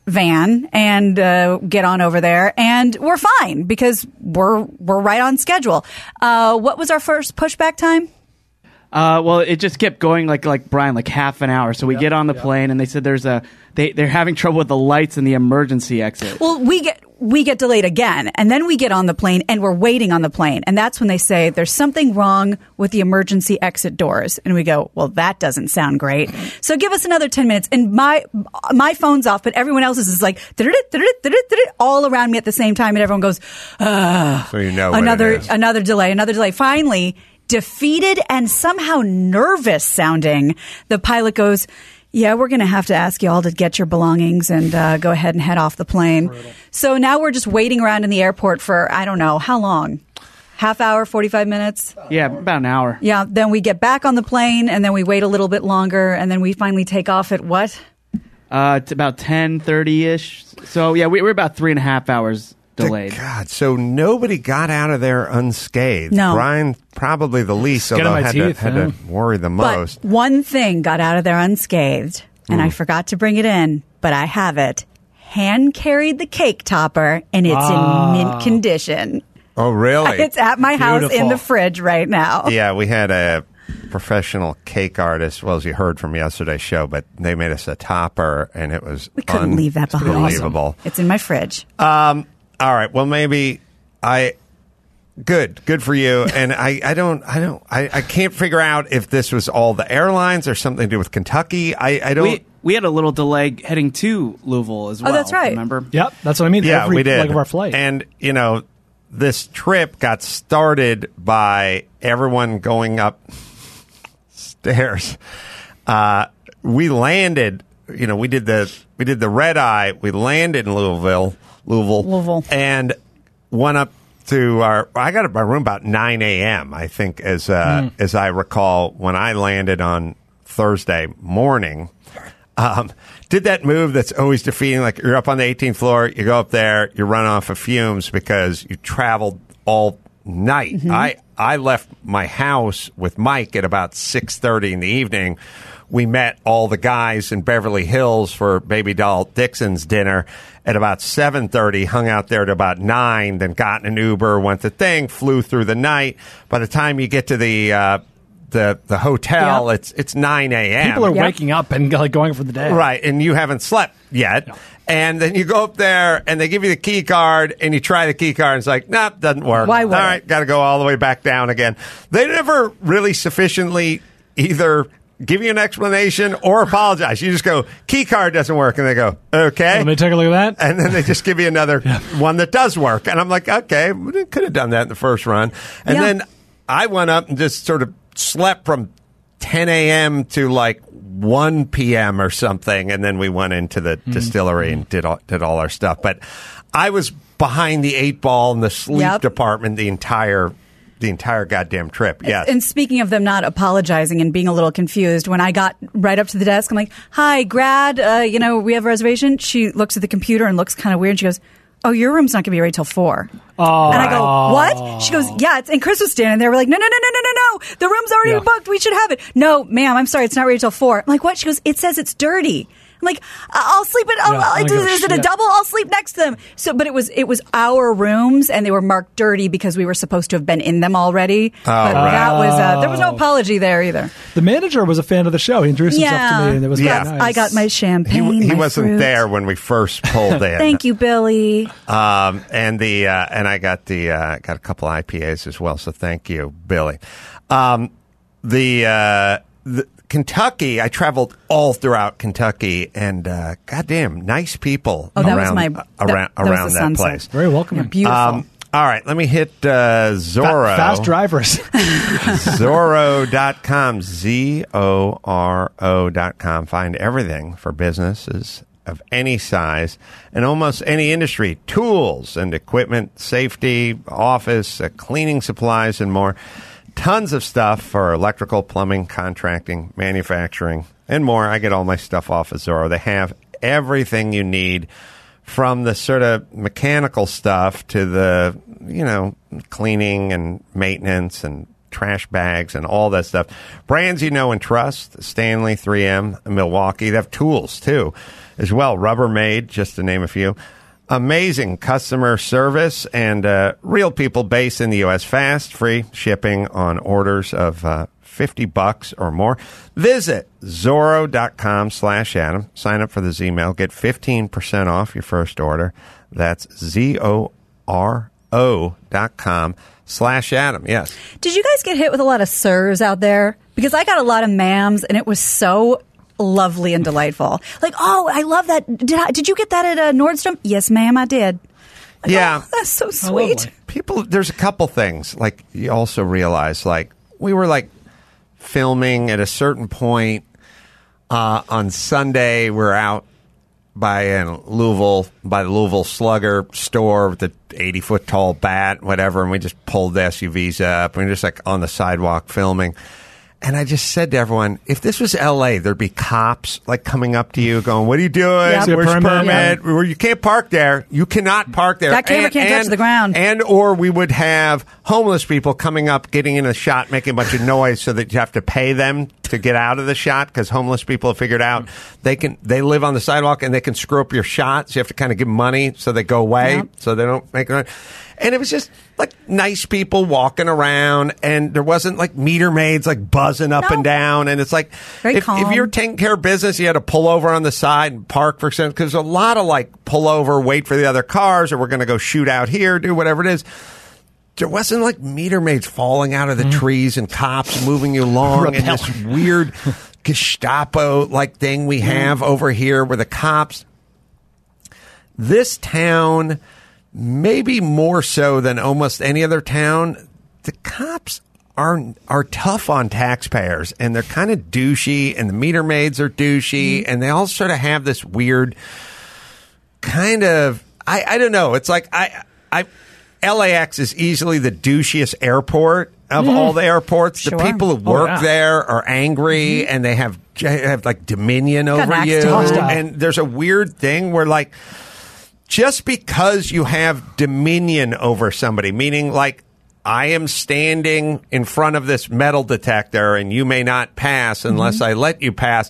van and uh, get on over there, and we're fine because we're we're right on schedule. Uh, what was our first pushback time? Uh, well, it just kept going like like Brian, like half an hour. So we Yep, get on the yep. plane, and they said there's a they they're having trouble with the lights in the emergency exit. Well, we get we get delayed again, and then we get on the plane, and we're waiting on the plane, and that's when they say there's something wrong with the emergency exit doors, and we go, well, that doesn't sound great. So give us another ten minutes, and my my phone's off, but everyone else's is like all around me at the same time, and everyone goes, ah, So you know what another it is. another delay, another delay. Finally, defeated and somehow nervous sounding, the pilot goes, yeah, we're going to have to ask you all to get your belongings and uh, go ahead and head off the plane. Brutal. So now we're just waiting around in the airport for, I don't know, how long? Half hour, forty-five minutes? Yeah, about an hour. Yeah, then we get back on the plane, and then we wait a little bit longer, and then we finally take off at what? Uh, it's about ten thirty-ish. So, yeah, we, we're about three and a half hours delayed. God, so nobody got out of there unscathed. No. Brian, probably the least, Skin of although my had, teeth, to, had yeah. to worry the most. But one thing got out of there unscathed, and I forgot to bring it in, but I have it. Hand carried the cake topper, and it's Ah. in mint condition. Oh, really? It's at my house in Beautiful. the fridge right now. Yeah, we had a professional cake artist, well, as you heard from yesterday's show, but they made us a topper, and it was We couldn't leave that behind. unbelievable. It's in my fridge. Um, all right, well, maybe I... Good, good for you. And I, I don't, I don't, I, I can't figure out if this was all the airlines or something to do with Kentucky. I, I don't. We we had a little delay heading to Louisville as well. that's right. Remember? Yep, that's what I mean. Yeah, Every we did. leg of our flight. And, you know, this trip got started by everyone going up stairs. Uh, we landed, you know, we did the we did the red eye. We landed in Louisville, Louisville, Louisville. and went up to our. I got to my room about nine a.m. I think, as uh, as I recall, when I landed on Thursday morning. Um, did that move that's always defeating, like you're up on the eighteenth floor, you go up there, you run off of fumes because you traveled all night. Mm-hmm. I, I left my house with Mike at about six thirty in the evening. We met all the guys in Beverly Hills for Baby Doll Dixon's dinner at about seven thirty, hung out there at about nine, then got in an Uber, went the thing, flew through the night. By the time you get to the, uh, the, the hotel, Yep. it's, it's nine a.m. People are Yep. waking up and like going for the day. Right, and you haven't slept yet. No. And then you go up there, and they give you the key card, and you try the key card, and it's like, nah, doesn't work. Why would All it? right, got to go all the way back down again. They never really sufficiently either give you an explanation or apologize. You just go, key card doesn't work, and they go, okay. Let me take a look at that. And then they just give you another one that does work. And I'm like, okay, we could have done that in the first run. And Yeah. then I went up and just sort of slept from ten a.m. to like one p.m. or something. And then we went into the Mm-hmm. distillery and did all, did all our stuff. But I was behind the eight ball in the sleep Yep. department the entire the entire goddamn trip. Yes. And speaking of them not apologizing and being a little confused, when I got right up to the desk, I'm like, hi, grad, uh, you know, we have a reservation. She looks at the computer and looks kind of weird. And she goes, oh, your room's not going to be ready till four. Oh. And I go, what? She goes, yeah. It's, and Chris was standing there. We're like, no, no, no, no, no, no, no. The room's already Yeah. booked. We should have it. No, ma'am, I'm sorry. It's not ready till four. I'm like, what? She goes, it says it's dirty. I'm like, I'll sleep it. I'll, Yeah, I'll, I is, don't give a is it a shit. double? I'll sleep next to them. So, but it was it was our rooms, and they were marked dirty because we were supposed to have been in them already. Oh, but right. that was uh, there was no apology there either. The manager was a fan of the show. He introduced himself Yeah. to me, and it was Yeah. very nice. I got my he champagne. he my wasn't fruit. there when we first pulled in. Thank you, Billy. Um, and the uh, and I got the uh, got a couple I P As as well. So thank you, Billy. Um, the, uh, the Kentucky, I traveled all throughout Kentucky, and uh, goddamn, nice people Oh, that was around my- uh, that- around that was around the that sunset. place. Very welcoming. Beautiful. Um, all right, let me hit uh, Fa- Zorro. fast drivers. Zorro dot com, Z O R O dot com. Find everything for businesses of any size and almost any industry. Tools and equipment, safety, office, uh, cleaning supplies, and more. Tons of stuff for electrical, plumbing, contracting, manufacturing, and more. I get all my stuff off of Zorro. They have everything you need, from the sort of mechanical stuff to the, you know, cleaning and maintenance and trash bags and all that stuff. Brands you know and trust, Stanley, three M, Milwaukee. They have tools, too. as well. Rubbermaid, just to name a few. Amazing customer service and uh, real people based in the U S. Fast, free shipping on orders of uh, fifty bucks or more. Visit Zorro.com slash Adam. Sign up for the Z-Mail. Get fifteen percent off your first order. That's Z-O-R-O dot com slash Adam. Yes. Did you guys get hit with a lot of sirs out there? Because I got a lot of ma'ams, and it was so lovely and delightful. Like, oh, I love that. Did I, did you get that at uh, Nordstrom? Yes, ma'am, I did. Like, yeah. oh, that's so sweet. lovely. People, there's a couple things. Like, you also realize, like, we were, like, filming at a certain point uh, on Sunday. We're out by uh, Louisville, by the Louisville Slugger store with the eighty-foot tall bat, whatever, and we just pulled the S U Vs up. And we're just, like, on the sidewalk filming. And I just said to everyone, if this was L A, there'd be cops like coming up to you going, what are you doing? Yep. Where's your Permit? permit? Where you can't park there. You cannot park there. That camera can't touch the ground. And or we would have homeless people coming up, getting in a shot, making a bunch of noise so that you have to pay them to get out of the shot because homeless people have figured out they can they live on the sidewalk and they can screw up your shot. So you have to kind of give them money so they go away Yep. so they don't make it. And it was just like nice people walking around, and there wasn't like meter maids like buzzing up No. and down. And it's like Very if, if calm. you're taking care of business, you had to pull over on the side and park for a second because a lot of like pull over, wait for the other cars, or we're going to go shoot out here, do whatever it is. There wasn't like meter maids falling out of the trees and cops moving you along and this weird Gestapo like thing we have over here with the cops. This town, maybe more so than almost any other town, the cops are are tough on taxpayers, and they're kind of douchey, and the meter maids are douchey, and they all sort of have this weird kind of I, I don't know. It's like I I L A X is easily the douchiest airport of all the airports. Sure. The people who Oh, work yeah. there are angry, Mm-hmm. and they have have like dominion Got an over axe you. to grind. And there's a weird thing where like just because you have dominion over somebody, meaning like I am standing in front of this metal detector and you may not pass unless I let you pass.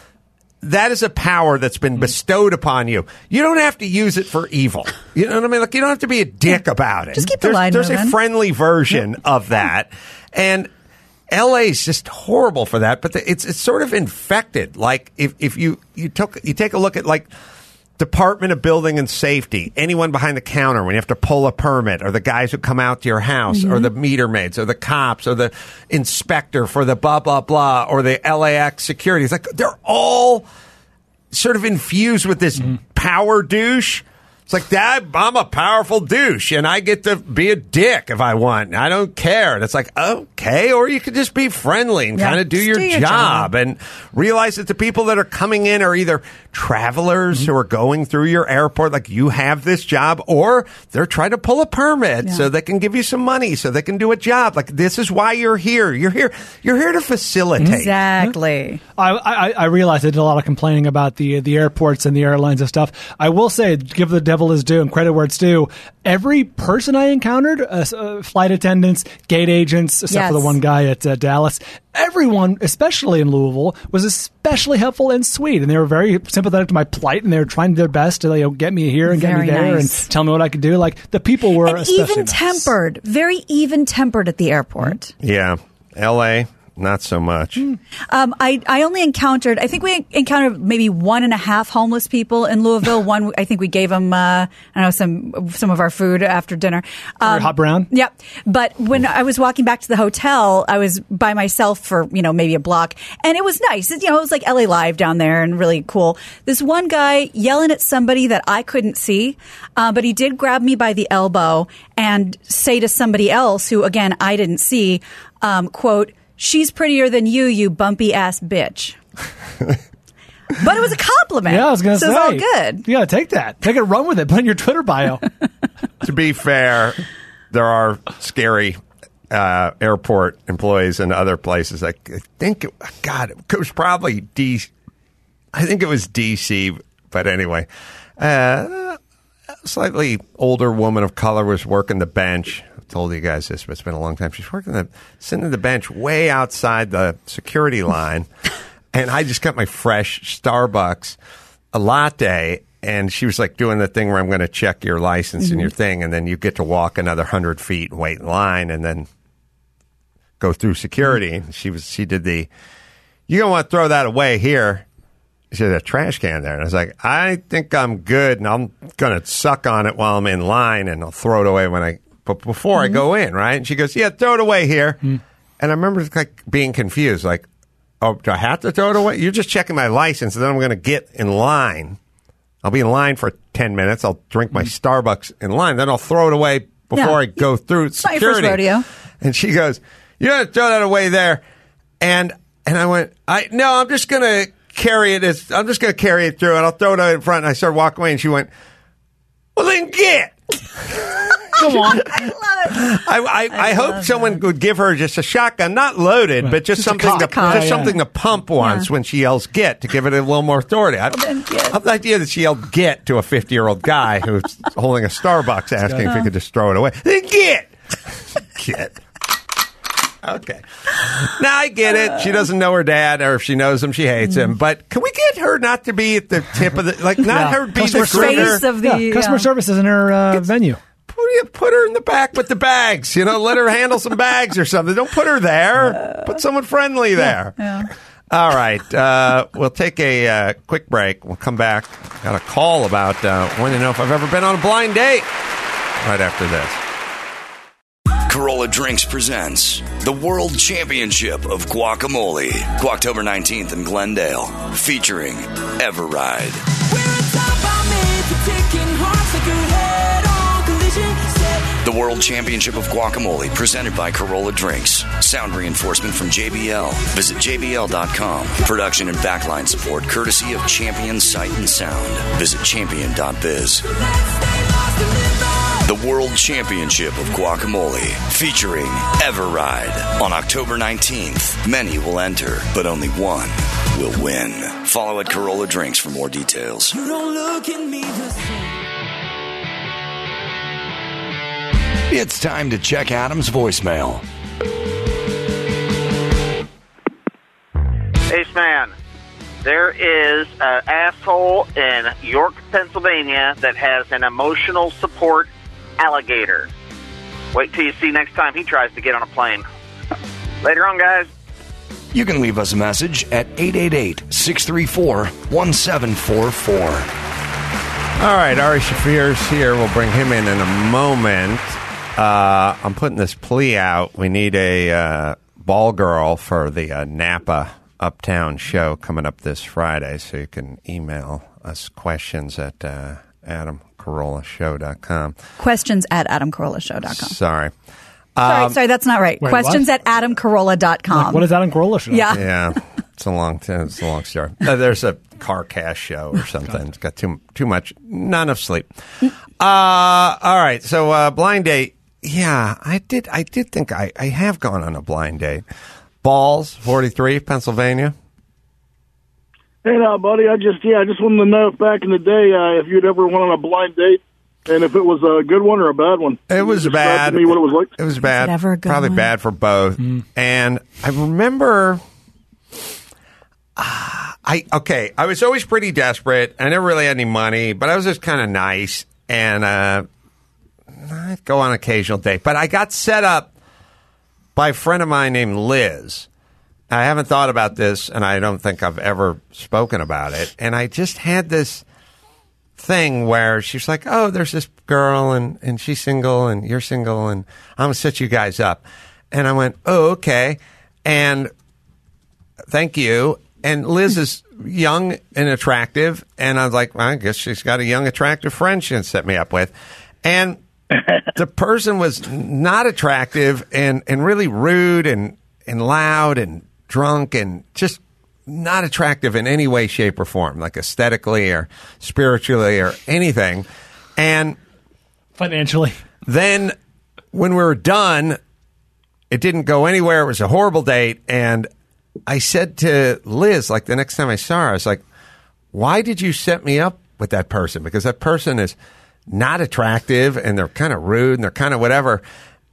That is a power that's been bestowed upon you. You don't have to use it for evil. You know what I mean? Like, you don't have to be a dick about it. Just keep the there's, line There's a moving. friendly version of that. And L A is just horrible for that, but the, it's it's sort of infected. Like if, if you, you took you take a look at like Department of Building and Safety, anyone behind the counter when you have to pull a permit, or the guys who come out to your house, or the meter maids, or the cops, or the inspector for the blah, blah, blah, or the L A X security. It's like they're all sort of infused with this power douche. It's like, Dad, I'm a powerful douche, and I get to be a dick if I want. I don't care. And it's like, okay, or you could just be friendly and Yeah, kind of do just your, do your job, job. and realize that the people that are coming in are either travelers who are going through your airport, like you have this job, or they're trying to pull a permit Yeah. so they can give you some money so they can do a job. Like, this is why you're here. You're here. You're here to facilitate. Exactly. I, I, I realize I did a lot of complaining about the the airports and the airlines and stuff. I will say, give the devil his due and credit where it's due. Every person I encountered, uh, uh, flight attendants, gate agents, except for Yes. the one guy at uh, Dallas, everyone, especially in Louisville, was especially helpful and sweet, and they were very sympathetic to my plight, and they were trying their best to, you know, get me here and get Very me there nice. and tell me what I could do. Like, the people were And especially even nice. tempered, very even tempered at the airport. Yeah. L A, not so much. Um, I, I only encountered, I think we encountered maybe one and a half homeless people in Louisville. One, I think we gave them, uh, I don't know, some, some of our food after dinner. Um, Hot brown? Yep. But when I was walking back to the hotel, I was by myself for, you know, maybe a block, and it was nice. It, you know, it was like L A Live down there and really cool. This one guy yelling at somebody that I couldn't see, uh, but he did grab me by the elbow and say to somebody else who, again, I didn't see, um, quote, "She's prettier than you, you bumpy ass bitch." But it was a compliment. Yeah, I was going to so say. it's all good. You got to take that. Take it, run with it. Put it in your Twitter bio. To be fair, there are scary uh, airport employees in other places. I, I think, it, God, it was probably D. I think it was D C. But anyway, uh, a slightly older woman of color was working the bench. I've told you guys this, but it's been a long time. She's working the sitting at the bench way outside the security line, and I just got my fresh Starbucks. a latte, and she was like doing the thing where I'm going to check your license Mm-hmm. and your thing, and then you get to walk another hundred feet and wait in line, and then go through security. Mm-hmm. And she was she did the, you don't want to throw that away here. She had a trash can there, and I was like, I think I'm good, and I'm going to suck on it while I'm in line, and I'll throw it away when I, but before Mm-hmm. I go in, right? And she goes, yeah, throw it away here. Mm. And I remember like being confused, like, oh, do I have to throw it away? You're just checking my license, and then I'm going to get in line. I'll be in line for ten minutes. I'll drink my Starbucks in line. Then I'll throw it away before Yeah. I go through Not your first security. rodeo. And she goes, "You got to throw that away there." And and I went, "I no, I'm just going to carry it. As, I'm just going to carry it through, and I'll throw it out in front." And I started walking away, and she went, "Well, then get." Come on. I love it. I, I, I hope love someone would give her just a shotgun, not loaded, but just, Just a something cock. to, Cock. just Yeah. something to pump once Yeah. when she yells "get" to give it a little more authority. I, then get. I love the idea that she yelled "get" to a fifty-year-old guy who's holding a Starbucks, asking if he could just throw it away. Then get, get. Okay. Now I get it. She doesn't know her dad, or if she knows him, she hates him. But can we get her not to be at the tip of the, like, not Yeah. her be Customer the service. greeter? Face of the Yeah, customer yeah. service is in her uh, venue. Put, put her in the back with the bags. You know, let her handle some bags or something. Don't put her there. Put someone friendly there. Yeah. All right. Uh, we'll take a uh, quick break. We'll come back. Got a call about uh, wanting to know if I've ever been on a blind date right after this. Corolla Drinks presents the World Championship of Guacamole, October nineteenth in Glendale, featuring Everride. The World Championship of Guacamole, presented by Corolla Drinks. Sound reinforcement from J B L. Visit J B L dot com. Production and backline support courtesy of Champion Sight and Sound. Visit champion dot biz. The World Championship of Guacamole, featuring Everride. On October nineteenth, many will enter, but only one will win. Follow at Corolla Drinks for more details. It's time to check Adam's voicemail. Ace Man, there is an asshole in York, Pennsylvania that has an emotional support alligator. Wait till you see next time he tries to get on a plane. Later on, guys. You can leave us a message at eight eight eight, six three four, one seven four four. All right. Ari Shafir's here. We'll bring him in in a moment. Uh, I'm putting this plea out. We need a uh, ball girl for the uh, Napa Uptown show coming up this Friday, so you can email us questions at uh, adam carolla show dot com. Questions at adam carolla show dot com. Sorry. Sorry, Um, sorry, that's not right. wait, Questions what? at adam carolla dot com. Like, what is that on Corolla Show? Yeah. Yeah, it's a long it's a long story. Uh, there's a car cash show or something. It's got too too much, not enough sleep. Uh, all right, so uh, blind date. Yeah, I did. I did think I, I have gone on a blind date. Balls, forty-three, Pennsylvania. Hey now, buddy. I just yeah, I just wanted to know if back in the day uh, if you'd ever went on a blind date, and if it was a good one or a bad one. It was Describe bad. To me what it was like. It was bad. it ever a good Probably one? bad for both. And I remember. Uh, I okay. I was always pretty desperate. I never really had any money, but I was just kind of nice, and uh, I'd go on an occasional date. But I got set up by a friend of mine named Liz. I haven't thought about this, and I don't think I've ever spoken about it. And I just had this thing where she's like, oh, there's this girl, and, and she's single, and you're single, and I'm going to set you guys up. And I went, oh, okay. And thank you. And Liz is young and attractive. And I was like, well, I guess she's got a young, attractive friend she can set me up with. And the person was not attractive and, and really rude and, and loud and drunk and just not attractive in any way, shape, or form, like aesthetically or spiritually or anything. And Financially. then when we were done, it didn't go anywhere. It was a horrible date. And I said to Liz, like the next time I saw her, I was like, why did you set me up with that person? Because that person is not attractive and they're kind of rude and they're kind of whatever.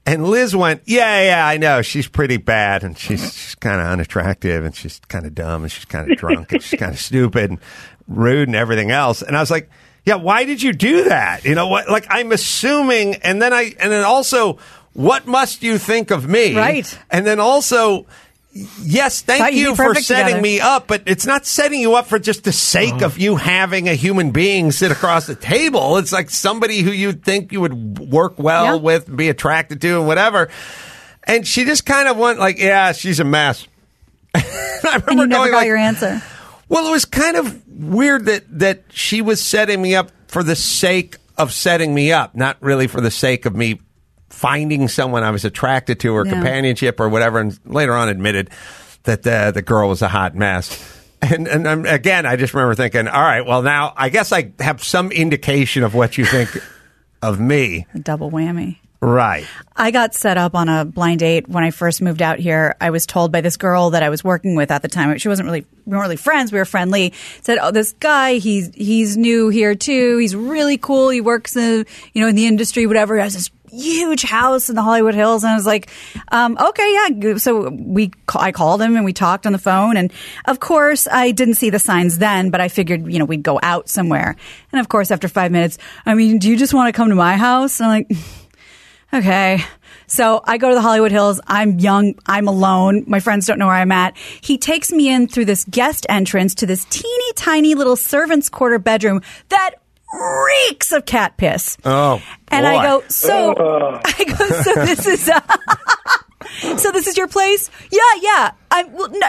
And Liz went, yeah, yeah, I know. She's pretty bad, and she's, she's kind of unattractive, and she's kind of dumb, and she's kind of drunk, and she's kind of stupid and rude and everything else. And I was like, yeah, why did you do that? You know what? Like, I'm assuming, and then I, and then also, what must you think of me? Right. And then also, yes, thank Thought you'd you be for perfect setting together. me up, but it's not setting you up for just the sake of you having a human being sit across the table. It's like somebody who you'd think you would work well Yeah. with, be attracted to, and whatever. And she just kind of went like, yeah, she's a mess. I remember And you never going got like, your answer. well, it was kind of weird that, that she was setting me up for the sake of setting me up, not really for the sake of me finding someone I was attracted to or Yeah. companionship or whatever, and later on admitted that the, the girl was a hot mess. And, and um, again, I just remember thinking, all right, well, now I guess I have some indication of what you think of me. A double whammy. Right. I got set up on a blind date when I first moved out here. I was told by this girl that I was working with at the time. She wasn't really, we weren't really friends. We were friendly. Said, "Oh, this guy, he's he's new here too. He's really cool. He works in, you know, in the industry, whatever. He has this huge house in the Hollywood Hills." And I was like, um, "Okay, yeah." So we, I called him and we talked on the phone. And of course, I didn't see the signs then, but I figured, you know, we'd go out somewhere. And of course, after five minutes, I mean, do you just want to come to my house? And I'm like, okay. So I go to the Hollywood Hills. I'm young. I'm alone. My friends don't know where I'm at. He takes me in through this guest entrance to this teeny tiny little servant's quarter bedroom that reeks of cat piss. Oh, And I boy. go, so, I go, so this is, uh, so this is your place? Yeah, yeah. I, well, no,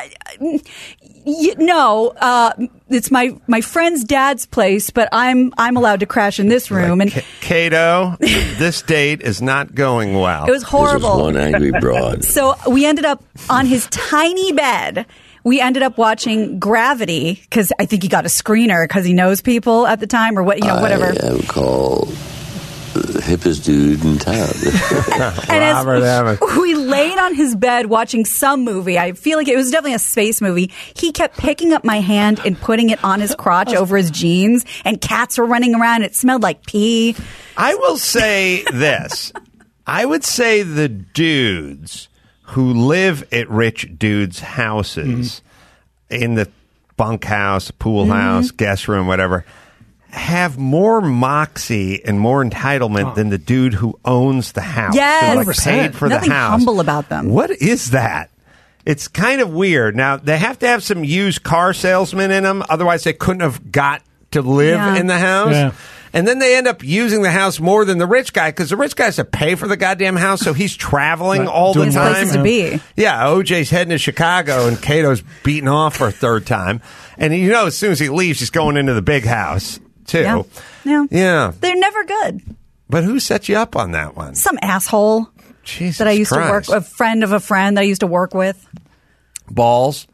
y- no uh, it's my, my friend's dad's place, but I'm, I'm allowed to crash in this room. And K- Cato, this date is not going well. it was horrible. This is one angry broad. So we ended up on his tiny bed. We ended up watching Gravity because I think he got a screener because he knows people at the time or what, you know, whatever. I am called the hippest dude in town. And as Robert Evans. we laid on his bed watching some movie, I feel like it was definitely a space movie. He kept picking up my hand and putting it on his crotch over his jeans, and cats were running around. It smelled like pee. I will say this. I would say the dudes who live at rich dudes' houses in the bunkhouse, pool house, guest room, whatever, have more moxie and more entitlement than the dude who owns the house. Yes. who, like, paid for Nothing the house. humble about them. What is that? It's kind of weird. Now, they have to have some used car salesmen in them. Otherwise, they couldn't have got to live Yeah. in the house. Yeah. And then they end up using the house more than the rich guy because the rich guy has to pay for the goddamn house, so he's traveling Right. all the Doing His time. places to be. Yeah, O J's heading to Chicago, and Cato's beating off for a third time. And you know, as soon as he leaves, he's going into the big house, too. Yeah. Yeah. Yeah. They're never good. But who set you up on that one? Some asshole Jesus that I used Christ. to work, a friend of a friend that I used to work with. Balls?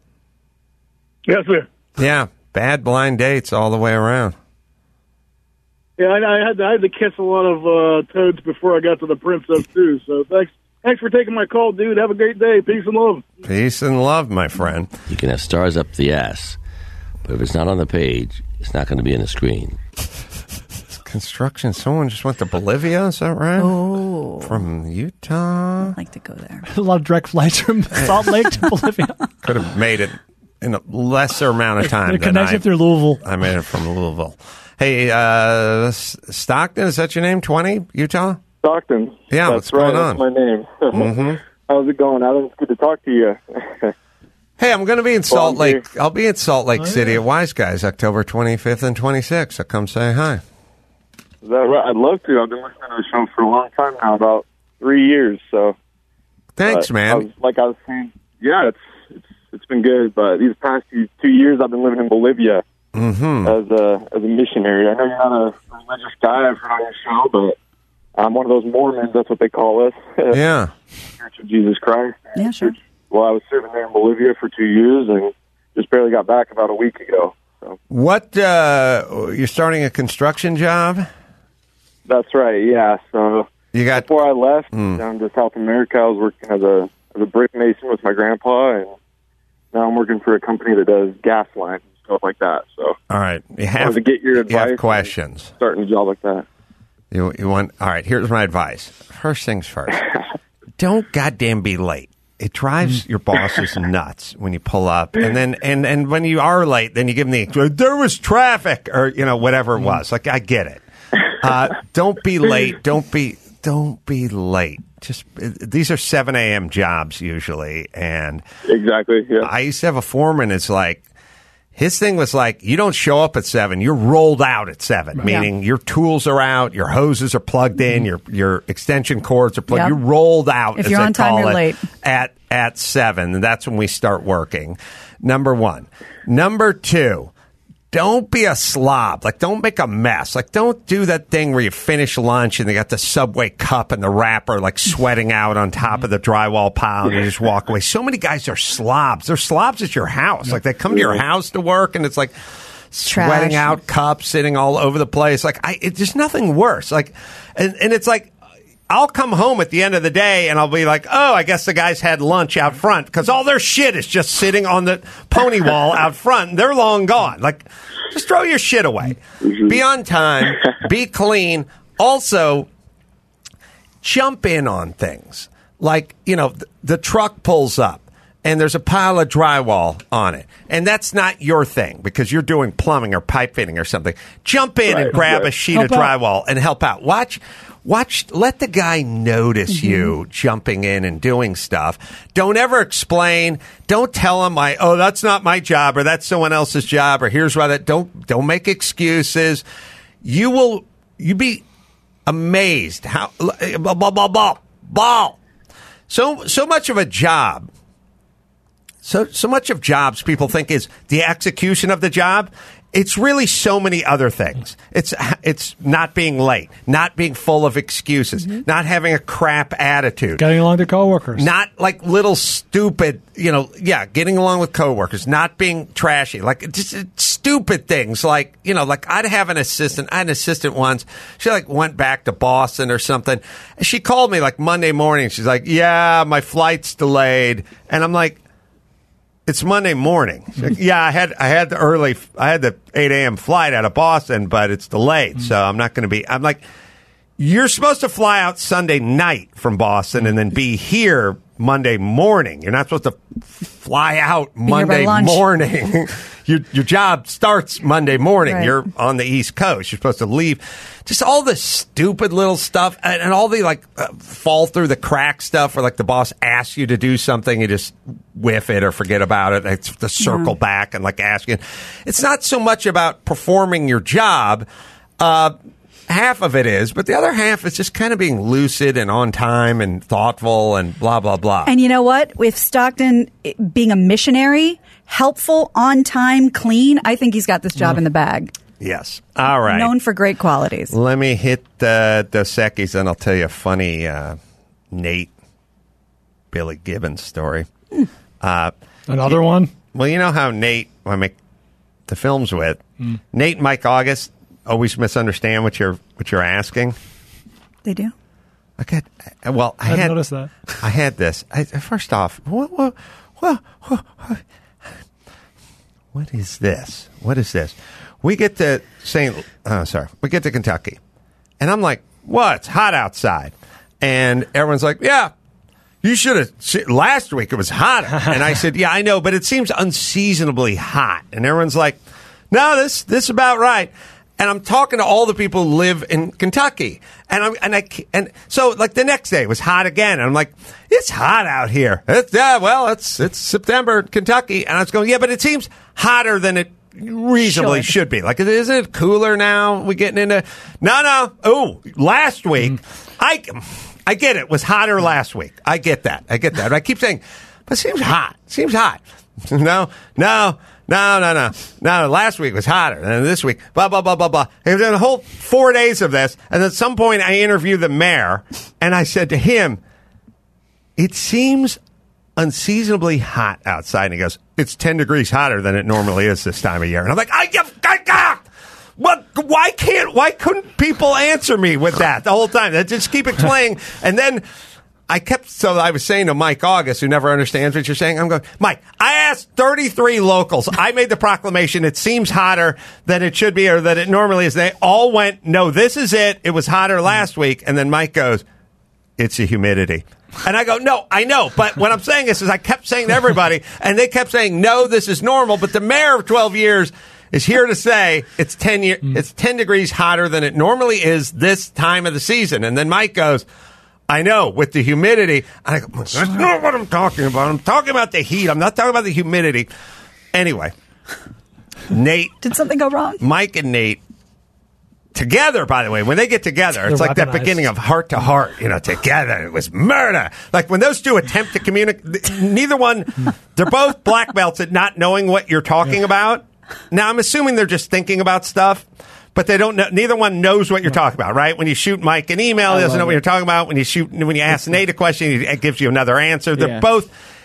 Yes, sir. Yeah, bad blind dates all the way around. Yeah, I, I had to, I had to kiss a lot of uh, toads before I got to the princess too. So thanks, thanks for taking my call, dude. Have a great day. Peace and love. Peace and love, my friend. You can have stars up the ass, but if it's not on the page, it's not going to be in the screen. Construction. Someone just went to Bolivia, is that right? Oh. From Utah? I'd like to go there. A lot of direct flights from Salt Lake to Bolivia. Could have made it in a lesser amount of time The than connection I, through Louisville. I made it from Louisville. Hey, uh, S- Stockton, is that your name? twenty, Utah? Stockton. Yeah, That's what's going right, on? That's my name. Mm-hmm. How's it going, Adam? It's good to talk to you. Hey, I'm going to be in Salt Well, I'm Lake. I'll be in Salt Lake Oh, City yeah. at Wise Guys, October twenty-fifth and twenty-sixth. So come say hi. Is that right? I'd love to. I've been listening to the show for a long time now, about three years. So Thanks, but I man. was, like I was saying, yeah, it's it's it's been good. But these past two, two years, I've been living in Bolivia Mm-hmm. as a as a missionary. I know you're not a religious guy. I've heard on your show, but I'm one of those Mormons. That's what they call us. Yeah. Church of Jesus Christ. Yeah, sure. Well, I was serving there in Bolivia for two years and just barely got back about a week ago. So What, uh, you're starting a construction job? that's right. Yeah. So You got, before I left Hmm. down to South America, I was working as a as a brick mason with my grandpa, and now I'm working for a company that does gas lines and stuff like that. So all right. You I have, wanted to get your you advice have questions. on starting a job like that. You, you want, all right, here's my advice. First things first. Don't goddamn be late. It drives your bosses nuts when you pull up. And then, and, and when you are late, then you give them the, there was traffic or, you know, whatever it was. Like, I get it. Uh, don't be late. Don't be, don't be late. Just, these are seven a.m. jobs usually. And exactly. Yeah. I used to have a foreman. It's like, his thing was like, you don't show up at seven, you're rolled out at seven, yeah. meaning your tools are out, your hoses are plugged in, your your extension cords are plugged. Yep. You're rolled out. If you're on time, you're late. At at seven, and that's when we start working. Number one. Number two. Don't be a slob. Like, don't make a mess. Like, don't do that thing where you finish lunch and they got the Subway cup and the wrapper, like, sweating out on top of the drywall pile and you just walk away. So many guys are slobs. They're slobs at your house. Like, they come to your house to work and it's like sweating Trash. out cups sitting all over the place. Like, I, it's just nothing worse. Like, and, and it's like, I'll come home at the end of the day and I'll be like, oh, I guess the guys had lunch out front because all their shit is just sitting on the pony wall out front and they're long gone. Like, just throw your shit away. Be on time. Be clean. Also, jump in on things. Like, you know, th- the truck pulls up and there's a pile of drywall on it. And that's not your thing because you're doing plumbing or pipe fitting or something. Jump in right, and grab right. a sheet help of drywall out. And help out. Watch. Watch, let the guy notice mm-hmm. you jumping in and doing stuff. Don't ever explain. Don't tell him, I, oh, that's not my job or that's someone else's job or here's why that. Don't, don't make excuses. You will, you be amazed how, blah, blah, blah, blah, blah. So, so much of a job, so, so much of jobs people think is the execution of the job. It's really so many other things. It's it's not being late, not being full of excuses, mm-hmm. not having a crap attitude. Getting along with coworkers. Not like little stupid, you know, yeah, getting along with coworkers, not being trashy. Like just uh, stupid things like, you know, like I'd have an assistant. I had an assistant once. She like went back to Boston or something. And she called me like Monday morning. She's like, yeah, my flight's delayed. And I'm like, it's Monday morning. Like, yeah, I had I had the early I had the eight a.m. flight out of Boston, but it's delayed, so I'm not going to be. I'm like, you're supposed to fly out Sunday night from Boston and then be here Monday morning. You're not supposed to fly out Monday morning. your your job starts Monday morning. Right. You're on the East Coast. You're supposed to leave. Just all the stupid little stuff and, and all the like uh, fall through the crack stuff where like the boss asks you to do something, you just whiff it or forget about it. It's the circle yeah. back and like asking. It's not so much about performing your job. Uh, half of it is, but the other half is just kind of being lucid and on time and thoughtful and blah, blah, blah. And you know what? With Stockton being a missionary, helpful, on time, clean, I think he's got this job mm. in the bag. Yes. All right. Known for great qualities. Let me hit the Dos Equis and I'll tell you a funny uh, Nate Billy Gibbons story. Mm. Uh, Another he, one? Well, you know how Nate, I make the films with, mm. Nate and Mike August always misunderstand what you're what you're asking. They do. Okay. Well, I, I had noticed that. I had this. I, first off, what, what, what, what, what is this? What is this? We get to Saint Oh, sorry. We get to Kentucky, and I'm like, "What? It's hot outside," and everyone's like, "Yeah." You should have. Last week it was hotter, and I said, "Yeah, I know, but it seems unseasonably hot." And everyone's like, "No, this this is about right." And I'm talking to all the people who live in Kentucky, and I'm and I and so like the next day it was hot again, and I'm like, "It's hot out here." It's, yeah, well, it's it's September in Kentucky, and I was going, "Yeah, but it seems hotter than it reasonably should, should be. Like, isn't it cooler now? We getting into no, no. Oh, last week mm. I." I get it. It was hotter last week. I get that. I get that. But I keep saying, but it seems hot. It seems hot. No, no, no, no, no. No, last week was hotter than this week. Blah, blah, blah, blah, blah. And then a whole four days of this. And at some point, I interviewed the mayor. And I said to him, it seems unseasonably hot outside. And he goes, it's ten degrees hotter than it normally is this time of year. And I'm like, I get, I got. What? Why can't? Why couldn't people answer me with that the whole time? They just keep it playing, and then I kept, so I was saying to Mike August, who never understands what you're saying, I'm going, Mike, I asked thirty-three locals. I made the proclamation. It seems hotter than it should be or that it normally is. They all went, no, this is it. It was hotter last week. And then Mike goes, it's the humidity. And I go, no, I know. But what I'm saying is, is I kept saying to everybody, and they kept saying, no, this is normal. But the mayor of twelve years is here to say it's ten year, it's ten degrees hotter than it normally is this time of the season. And then Mike goes, I know, with the humidity. And I go, that's not what I'm talking about. I'm talking about the heat. I'm not talking about the humidity. Anyway, Nate. Did something go wrong? Mike and Nate, together, by the way, when they get together, it's They're like that weaponized. beginning of heart to heart, you know, together. It was murder. Like when those two attempt to communicate, neither one, they're both black belts at not knowing what you're talking about. Now, I'm assuming they're just thinking about stuff. But they don't know, neither one knows what you're talking about, right? When you shoot Mike an email, he doesn't know what you're talking about. When you shoot, when you ask Nate a question, it gives you another answer. They're Yeah. both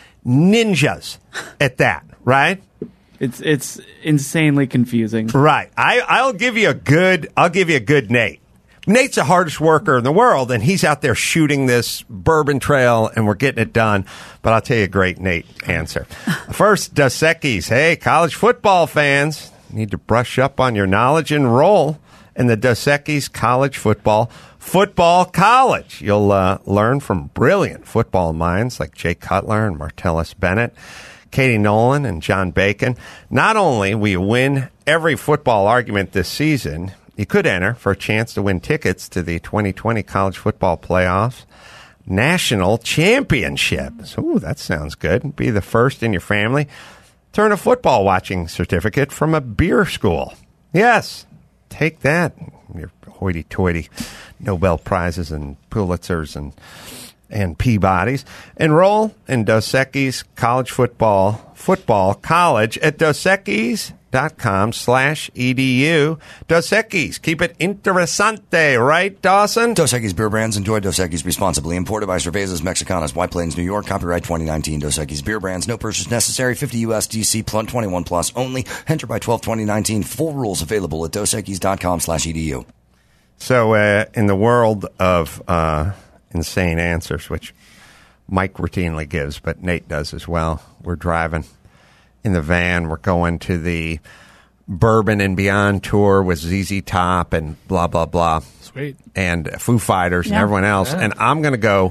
ninjas at that, right? It's it's insanely confusing. Right. I, I'll give you a good, I'll give you a good Nate. Nate's the hardest worker in the world, and he's out there shooting this bourbon trail, and we're getting it done. But I'll tell you a great Nate answer. First, Dos Equis. Hey, college football fans. Need to brush up on your knowledge and roll in the Dos Equis College Football Football College. You'll uh, learn from brilliant football minds like Jay Cutler and Martellus Bennett, Katie Nolan, and John Bacon. Not only will you win every football argument this season, you could enter for a chance to win tickets to the twenty twenty College Football Playoffs National Championship. So, ooh, that sounds good. Be the first in your family to earn a football watching certificate from a beer school. Yes, take that, your hoity-toity Nobel Prizes and Pulitzers and and Peabodys. Enroll in Dos Equis College Football Football College at Dos Equis dot com slash edu. Dos Equis, keep it interesante, right, Dawson? Dos Equis beer brands. Enjoy Dos Equis responsibly. Imported by Cervezas Mexicanas, White Plains, New York. Copyright twenty nineteen. Dos Equis beer brands. No purchase necessary. fifty U S D C plus twenty-one plus only. Enter by twelve twenty nineteen. Full rules available at Dos Equis dot com slash edu. So, uh, in the world of uh, insane answers, which Mike routinely gives, but Nate does as well, we're driving in the van. We're going to the Bourbon and Beyond tour with Z Z Top and blah, blah, blah. Sweet. And Foo Fighters Yeah. and everyone else. Yeah. And I'm going to go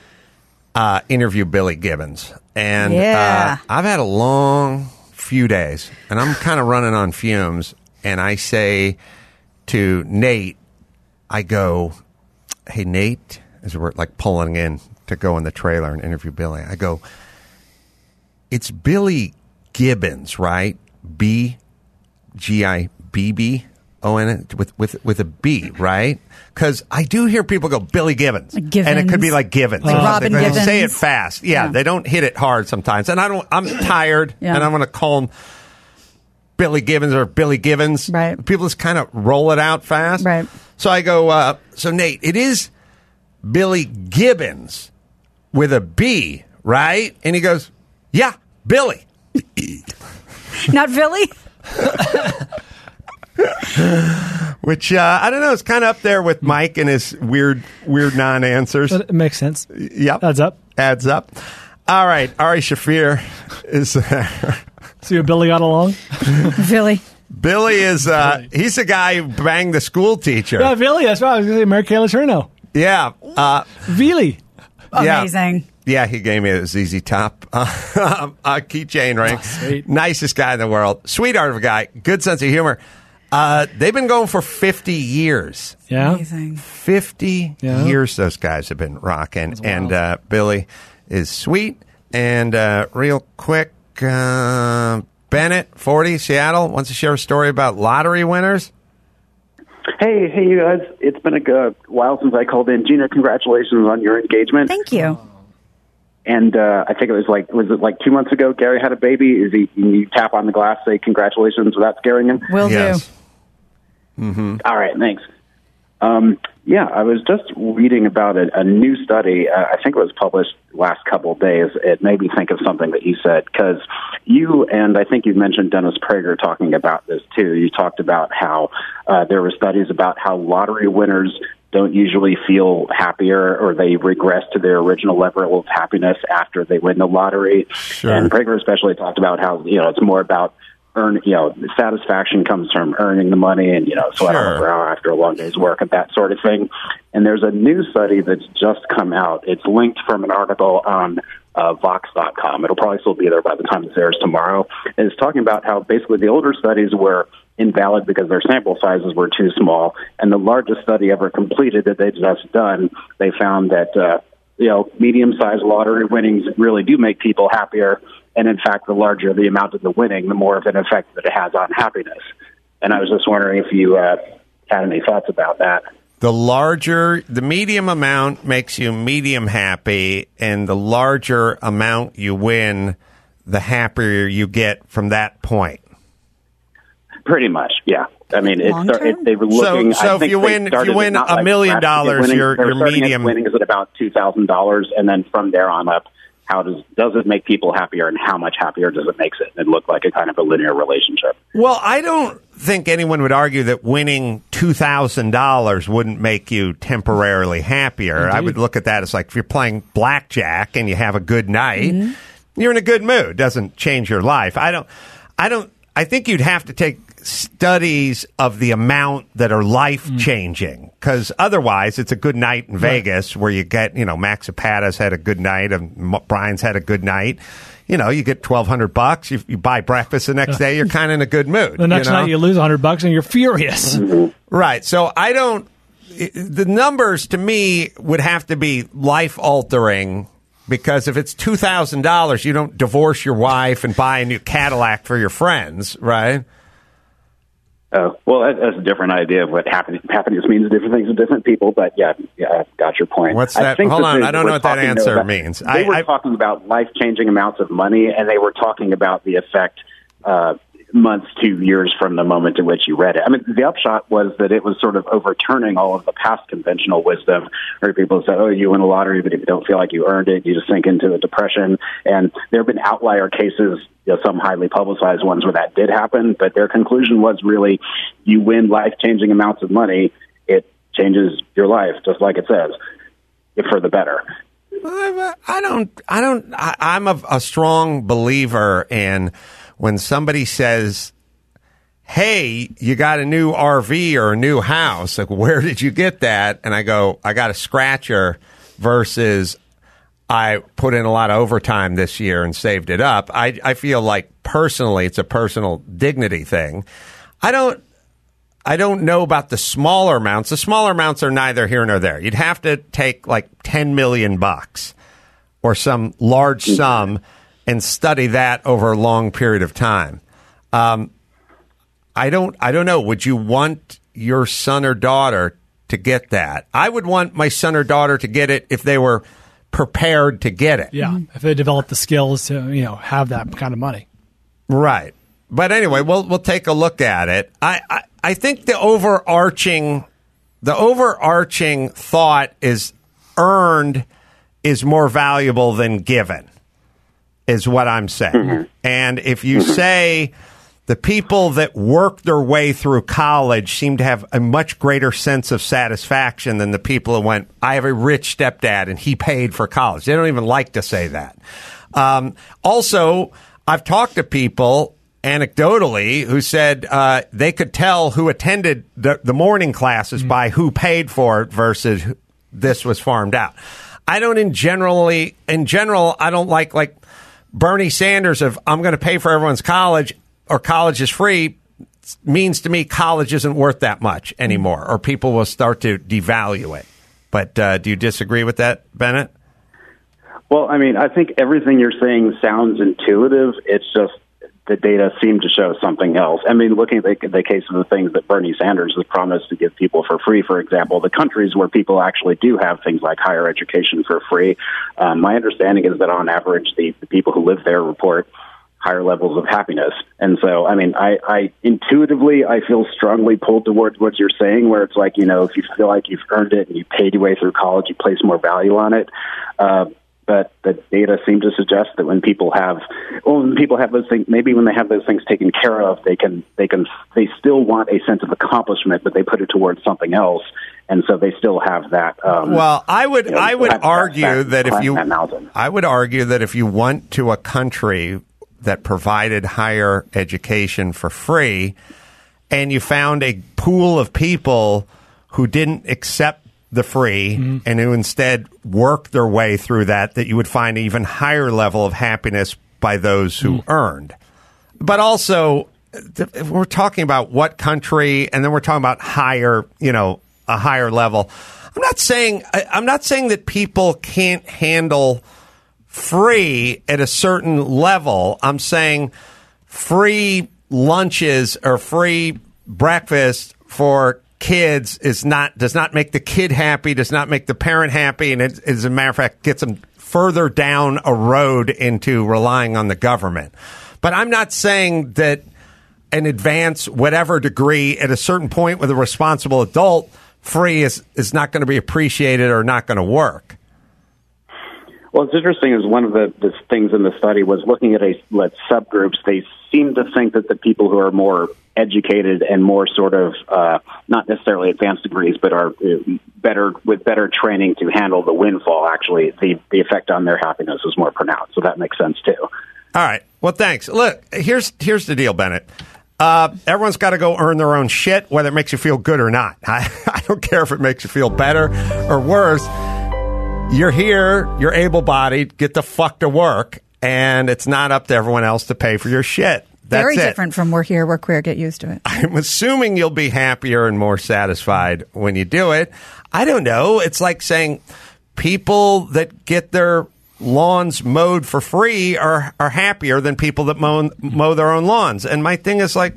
uh, interview Billy Gibbons. And Yeah. uh, I've had a long few days, and I'm kind of running on fumes. And I say to Nate, I go, hey, Nate, as we're like pulling in to go in the trailer and interview Billy, I go, it's Billy Gibbons, right? B G I B B O N with with with a B, right? Because I do hear people go Billy Gibbons, Like Givens. and it could be like Givens, Like or Robin something. They say it Givens. fast, yeah, Yeah. They don't hit it hard sometimes, and I don't. I'm tired, Yeah. and I'm going to call him Billy Gibbons or Billy Givens. Right. People just kind of roll it out fast, Right. So I go, uh, so Nate, it is Billy Gibbons with a B, right? And he goes, yeah, Billy. Not Philly? Which, uh, I don't know, it's kind of up there with Mike and his weird, weird non-answers. But it makes sense. Yep. Adds up. Adds up. All right, Ari Shafir is there. So you and Billy got along? Philly. Billy is, uh, he's the guy who banged the school teacher. Yeah, Billy. That's right. I was going to say Mary Kay Letourneau. Yeah. Uh, Billy. yeah. Amazing. Yeah, he gave me a Z Z Top uh, uh, keychain ring. Oh, sweet. Nicest guy in the world. Sweetheart of a guy. Good sense of humor. Uh, they've been going for fifty years. Yeah. Amazing. fifty Yeah. years those guys have been rocking. That's wild. And uh, Billy is sweet. And uh, real quick, uh, Bennett, forty, Seattle, wants to share a story about lottery winners. Hey, hey, you guys. It's been a uh, while since I called in. Gina, congratulations on your engagement. Thank you. And uh, I think it was like, was it like two months ago Gary had a baby? Is he, you tap on the glass, say congratulations without scaring him? Will Yes. do. Mm-hmm. All right, thanks. Um, yeah, I was just reading about a, a new study. Uh, I think it was published last couple of days. It made me think of something that you said, because you and I think you mentioned Dennis Prager talking about this too. You talked about how uh, there were studies about how lottery winners don't usually feel happier, or they regress to their original level of happiness after they win the lottery. Sure. And Prager especially talked about how, you know, it's more about earn, you know, satisfaction comes from earning the money and, you know, sweat Sure. on the brow after a long day's work and that sort of thing. And there's a new study that's just come out. It's linked from an article on uh, Vox dot com. It'll probably still be there by the time this airs tomorrow. And it's talking about how basically the older studies were invalid because their sample sizes were too small. And the largest study ever completed that they've just done, they found that, uh, you know, medium-sized lottery winnings really do make people happier. And in fact, the larger the amount of the winning, the more of an effect that it has on happiness. And I was just wondering if you uh, had any thoughts about that. The larger, the medium amount makes you medium happy, and the larger amount you win, the happier you get from that point. Pretty much, yeah. I mean, it's, Long term? it, they were looking. So- so I if think you they win- if you started it win not a like million scratch ticket dollars, winnings. your- They were your starting at medium- winnings at about two thousand dollars, and then from there on up, how does does it make people happier, and how much happier does it make it? It looked like a kind of a linear relationship. Well, I don't think anyone would argue that winning two thousand dollars wouldn't make you temporarily happier. Indeed. I would look at that as like if you're playing blackjack and you have a good night, Mm-hmm. you're in a good mood. It doesn't change your life. I don't, I don't, I think you'd have to take studies of the amount that are life changing, because otherwise it's a good night in Vegas where you get, you know, Max Zapata's had a good night and M- Brian's had a good night. You know, you get twelve hundred bucks, you, you buy breakfast the next day, you're kind of in a good mood. The next you know? night you lose one hundred bucks and you're furious. Right. So I don't, i- the numbers to me would have to be life altering, because if it's two thousand dollars, you don't divorce your wife and buy a new Cadillac for your friends, right? Oh, well, that, that's a different idea of what happiness, happiness means to different things to different people. But yeah, yeah, I got your point. What's I that? think Hold that on, they I don't were know what that talking answer about- means. They I- were I- talking about life-changing amounts of money, and they were talking about the effect uh, months to years from the moment in which you read it. I mean, the upshot was that it was sort of overturning all of the past conventional wisdom, where people said, oh, you win a lottery, but if you don't feel like you earned it, you just sink into a depression. And there have been outlier cases, you know, some highly publicized ones where that did happen, but their conclusion was really, you win life-changing amounts of money, it changes your life, just like it says, for the better. I don't, I don't, I, I'm a, a strong believer in when somebody says, hey, you got a new R V or a new house, like, where did you get that? And I go, I got a scratcher, versus I put in a lot of overtime this year and saved it up. I, I feel like personally it's a personal dignity thing. I don't, I don't know about the smaller amounts. The smaller amounts are neither here nor there. You'd have to take like ten million bucks or some large sum and study that over a long period of time. Um, I don't, I don't know. Would you want your son or daughter to get that? I would want my son or daughter to get it if they were prepared to get it. Yeah, if they develop the skills to, you know, have that kind of money. Right. But anyway, we'll we'll take a look at it. I, I, I think the overarching the overarching thought is earned is more valuable than given, is what I'm saying. Mm-hmm. And if you mm-hmm. say the people that work their way through college seem to have a much greater sense of satisfaction than the people who went, I have a rich stepdad and he paid for college. They don't even like to say that. Um, also, I've talked to people anecdotally who said uh, they could tell who attended the, the morning classes mm-hmm. by who paid for it versus who, this was farmed out. I don't in generally, in general, I don't like like Bernie Sanders of I'm going to pay for everyone's college or college is free means to me college isn't worth that much anymore, or people will start to devalue it. But uh, do you disagree with that, Bennett? Well, I mean, I think everything you're saying sounds intuitive. It's just the data seem to show something else. I mean, looking at the, the case of the things that Bernie Sanders has promised to give people for free, for example, the countries where people actually do have things like higher education for free, um, my understanding is that on average, the, the people who live there report higher levels of happiness. And so, I mean, I, I intuitively, I feel strongly pulled towards what you're saying, where it's like, you know, if you feel like you've earned it and you paid your way through college, you place more value on it. Uh, but the data seem to suggest that when people have, well, when people have those things, maybe when they have those things taken care of, they can, they can, they still want a sense of accomplishment, but they put it towards something else, and so they still have that. Um, well, I would, you know, I would that, argue that, that if you, that I would argue that if you went to a country that provided higher education for free, and you found a pool of people who didn't accept the free mm-hmm. and who instead worked their way through that, that you would find an even higher level of happiness by those who mm-hmm. earned. But also, th- we're talking about what country, and then we're talking about higher, you know, a higher level. I'm not saying I, I'm not saying that people can't handle free at a certain level. I'm saying free lunches or free breakfast for kids is not does not make the kid happy, does not make the parent happy, and it, as a matter of fact, gets them further down a road into relying on the government. But I'm not saying that an advanced whatever degree at a certain point with a responsible adult free is, is not going to be appreciated or not going to work. Well, what's interesting is one of the, the things in the study was looking at a let subgroups. They seem to think that the people who are more educated and more sort of uh, not necessarily advanced degrees, but are uh, better with better training to handle the windfall. Actually, the the effect on their happiness is more pronounced. So that makes sense too. All right. Well, thanks. Look, here's here's the deal, Bennett. Uh, everyone's got to go earn their own shit, whether it makes you feel good or not. I, I don't care if it makes you feel better or worse. You're here, you're able-bodied, get the fuck to work, and it's not up to everyone else to pay for your shit. That's Very it. different from we're here, we're queer, get used to it. I'm assuming you'll be happier and more satisfied when you do it. I don't know. It's like saying people that get their lawns mowed for free are, are happier than people that mow, mow their own lawns. And my thing is like,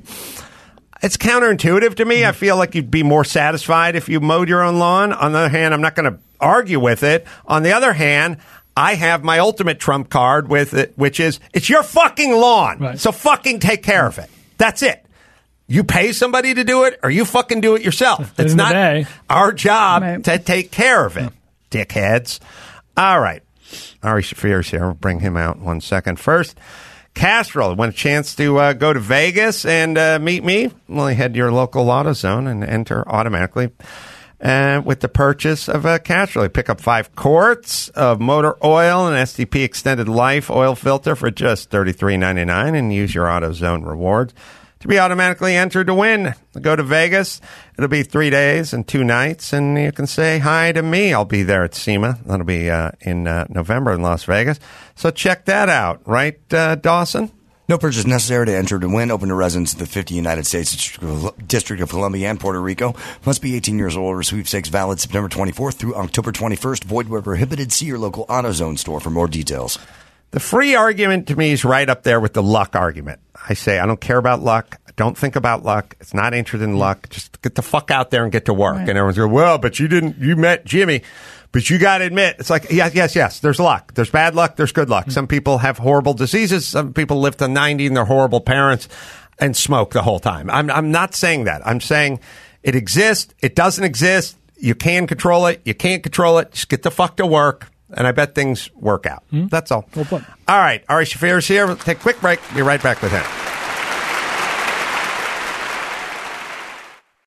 it's counterintuitive to me. I feel like you'd be more satisfied if you mowed your own lawn. On the other hand, I'm not going to argue with it. On the other hand, I have my ultimate trump card with it, which is it's your fucking lawn. Right. So fucking take care of it. That's it. You pay somebody to do it or you fucking do it yourself. It's not our job right. to take care of it, yeah. dickheads. All right. Ari Shafir's here. We'll bring him out in one second. First, Castrol, want a chance to uh, go to Vegas and uh, meet me? Well, head to your local AutoZone and enter automatically. Uh, with the purchase of a Castrol. You pick up five quarts of motor oil and S T P extended life oil filter for just thirty-three ninety-nine and use your AutoZone rewards to be automatically entered to win. Go to Vegas. It'll be three days and two nights, and you can say hi to me. I'll be there at SEMA. That'll be uh, in uh, November in Las Vegas. So check that out, right, uh, Dawson? No purchase necessary to enter to win. Open to residents of the fifty United States District of Columbia and Puerto Rico. Must be eighteen years old or sweepstakes valid September twenty-fourth through October twenty-first. Void where prohibited. See your local AutoZone store for more details. The free argument to me is right up there with the luck argument. I say I don't care about luck. I don't think about luck. It's not interested in luck. Just get the fuck out there and get to work. Right. And everyone's going, well, but you didn't, you met Jimmy. But you got to admit, it's like, yes, yes, yes, there's luck. There's bad luck. There's good luck. Mm-hmm. Some people have horrible diseases. Some people live to ninety and they're horrible parents and smoke the whole time. I'm, I'm not saying that. I'm saying it exists. It doesn't exist. You can control it. You can't control it. Just get the fuck to work. And I bet things work out. Mm-hmm. That's all. Well put. All right. Ari Shafir is here. We'll take a quick break. Be right back with him.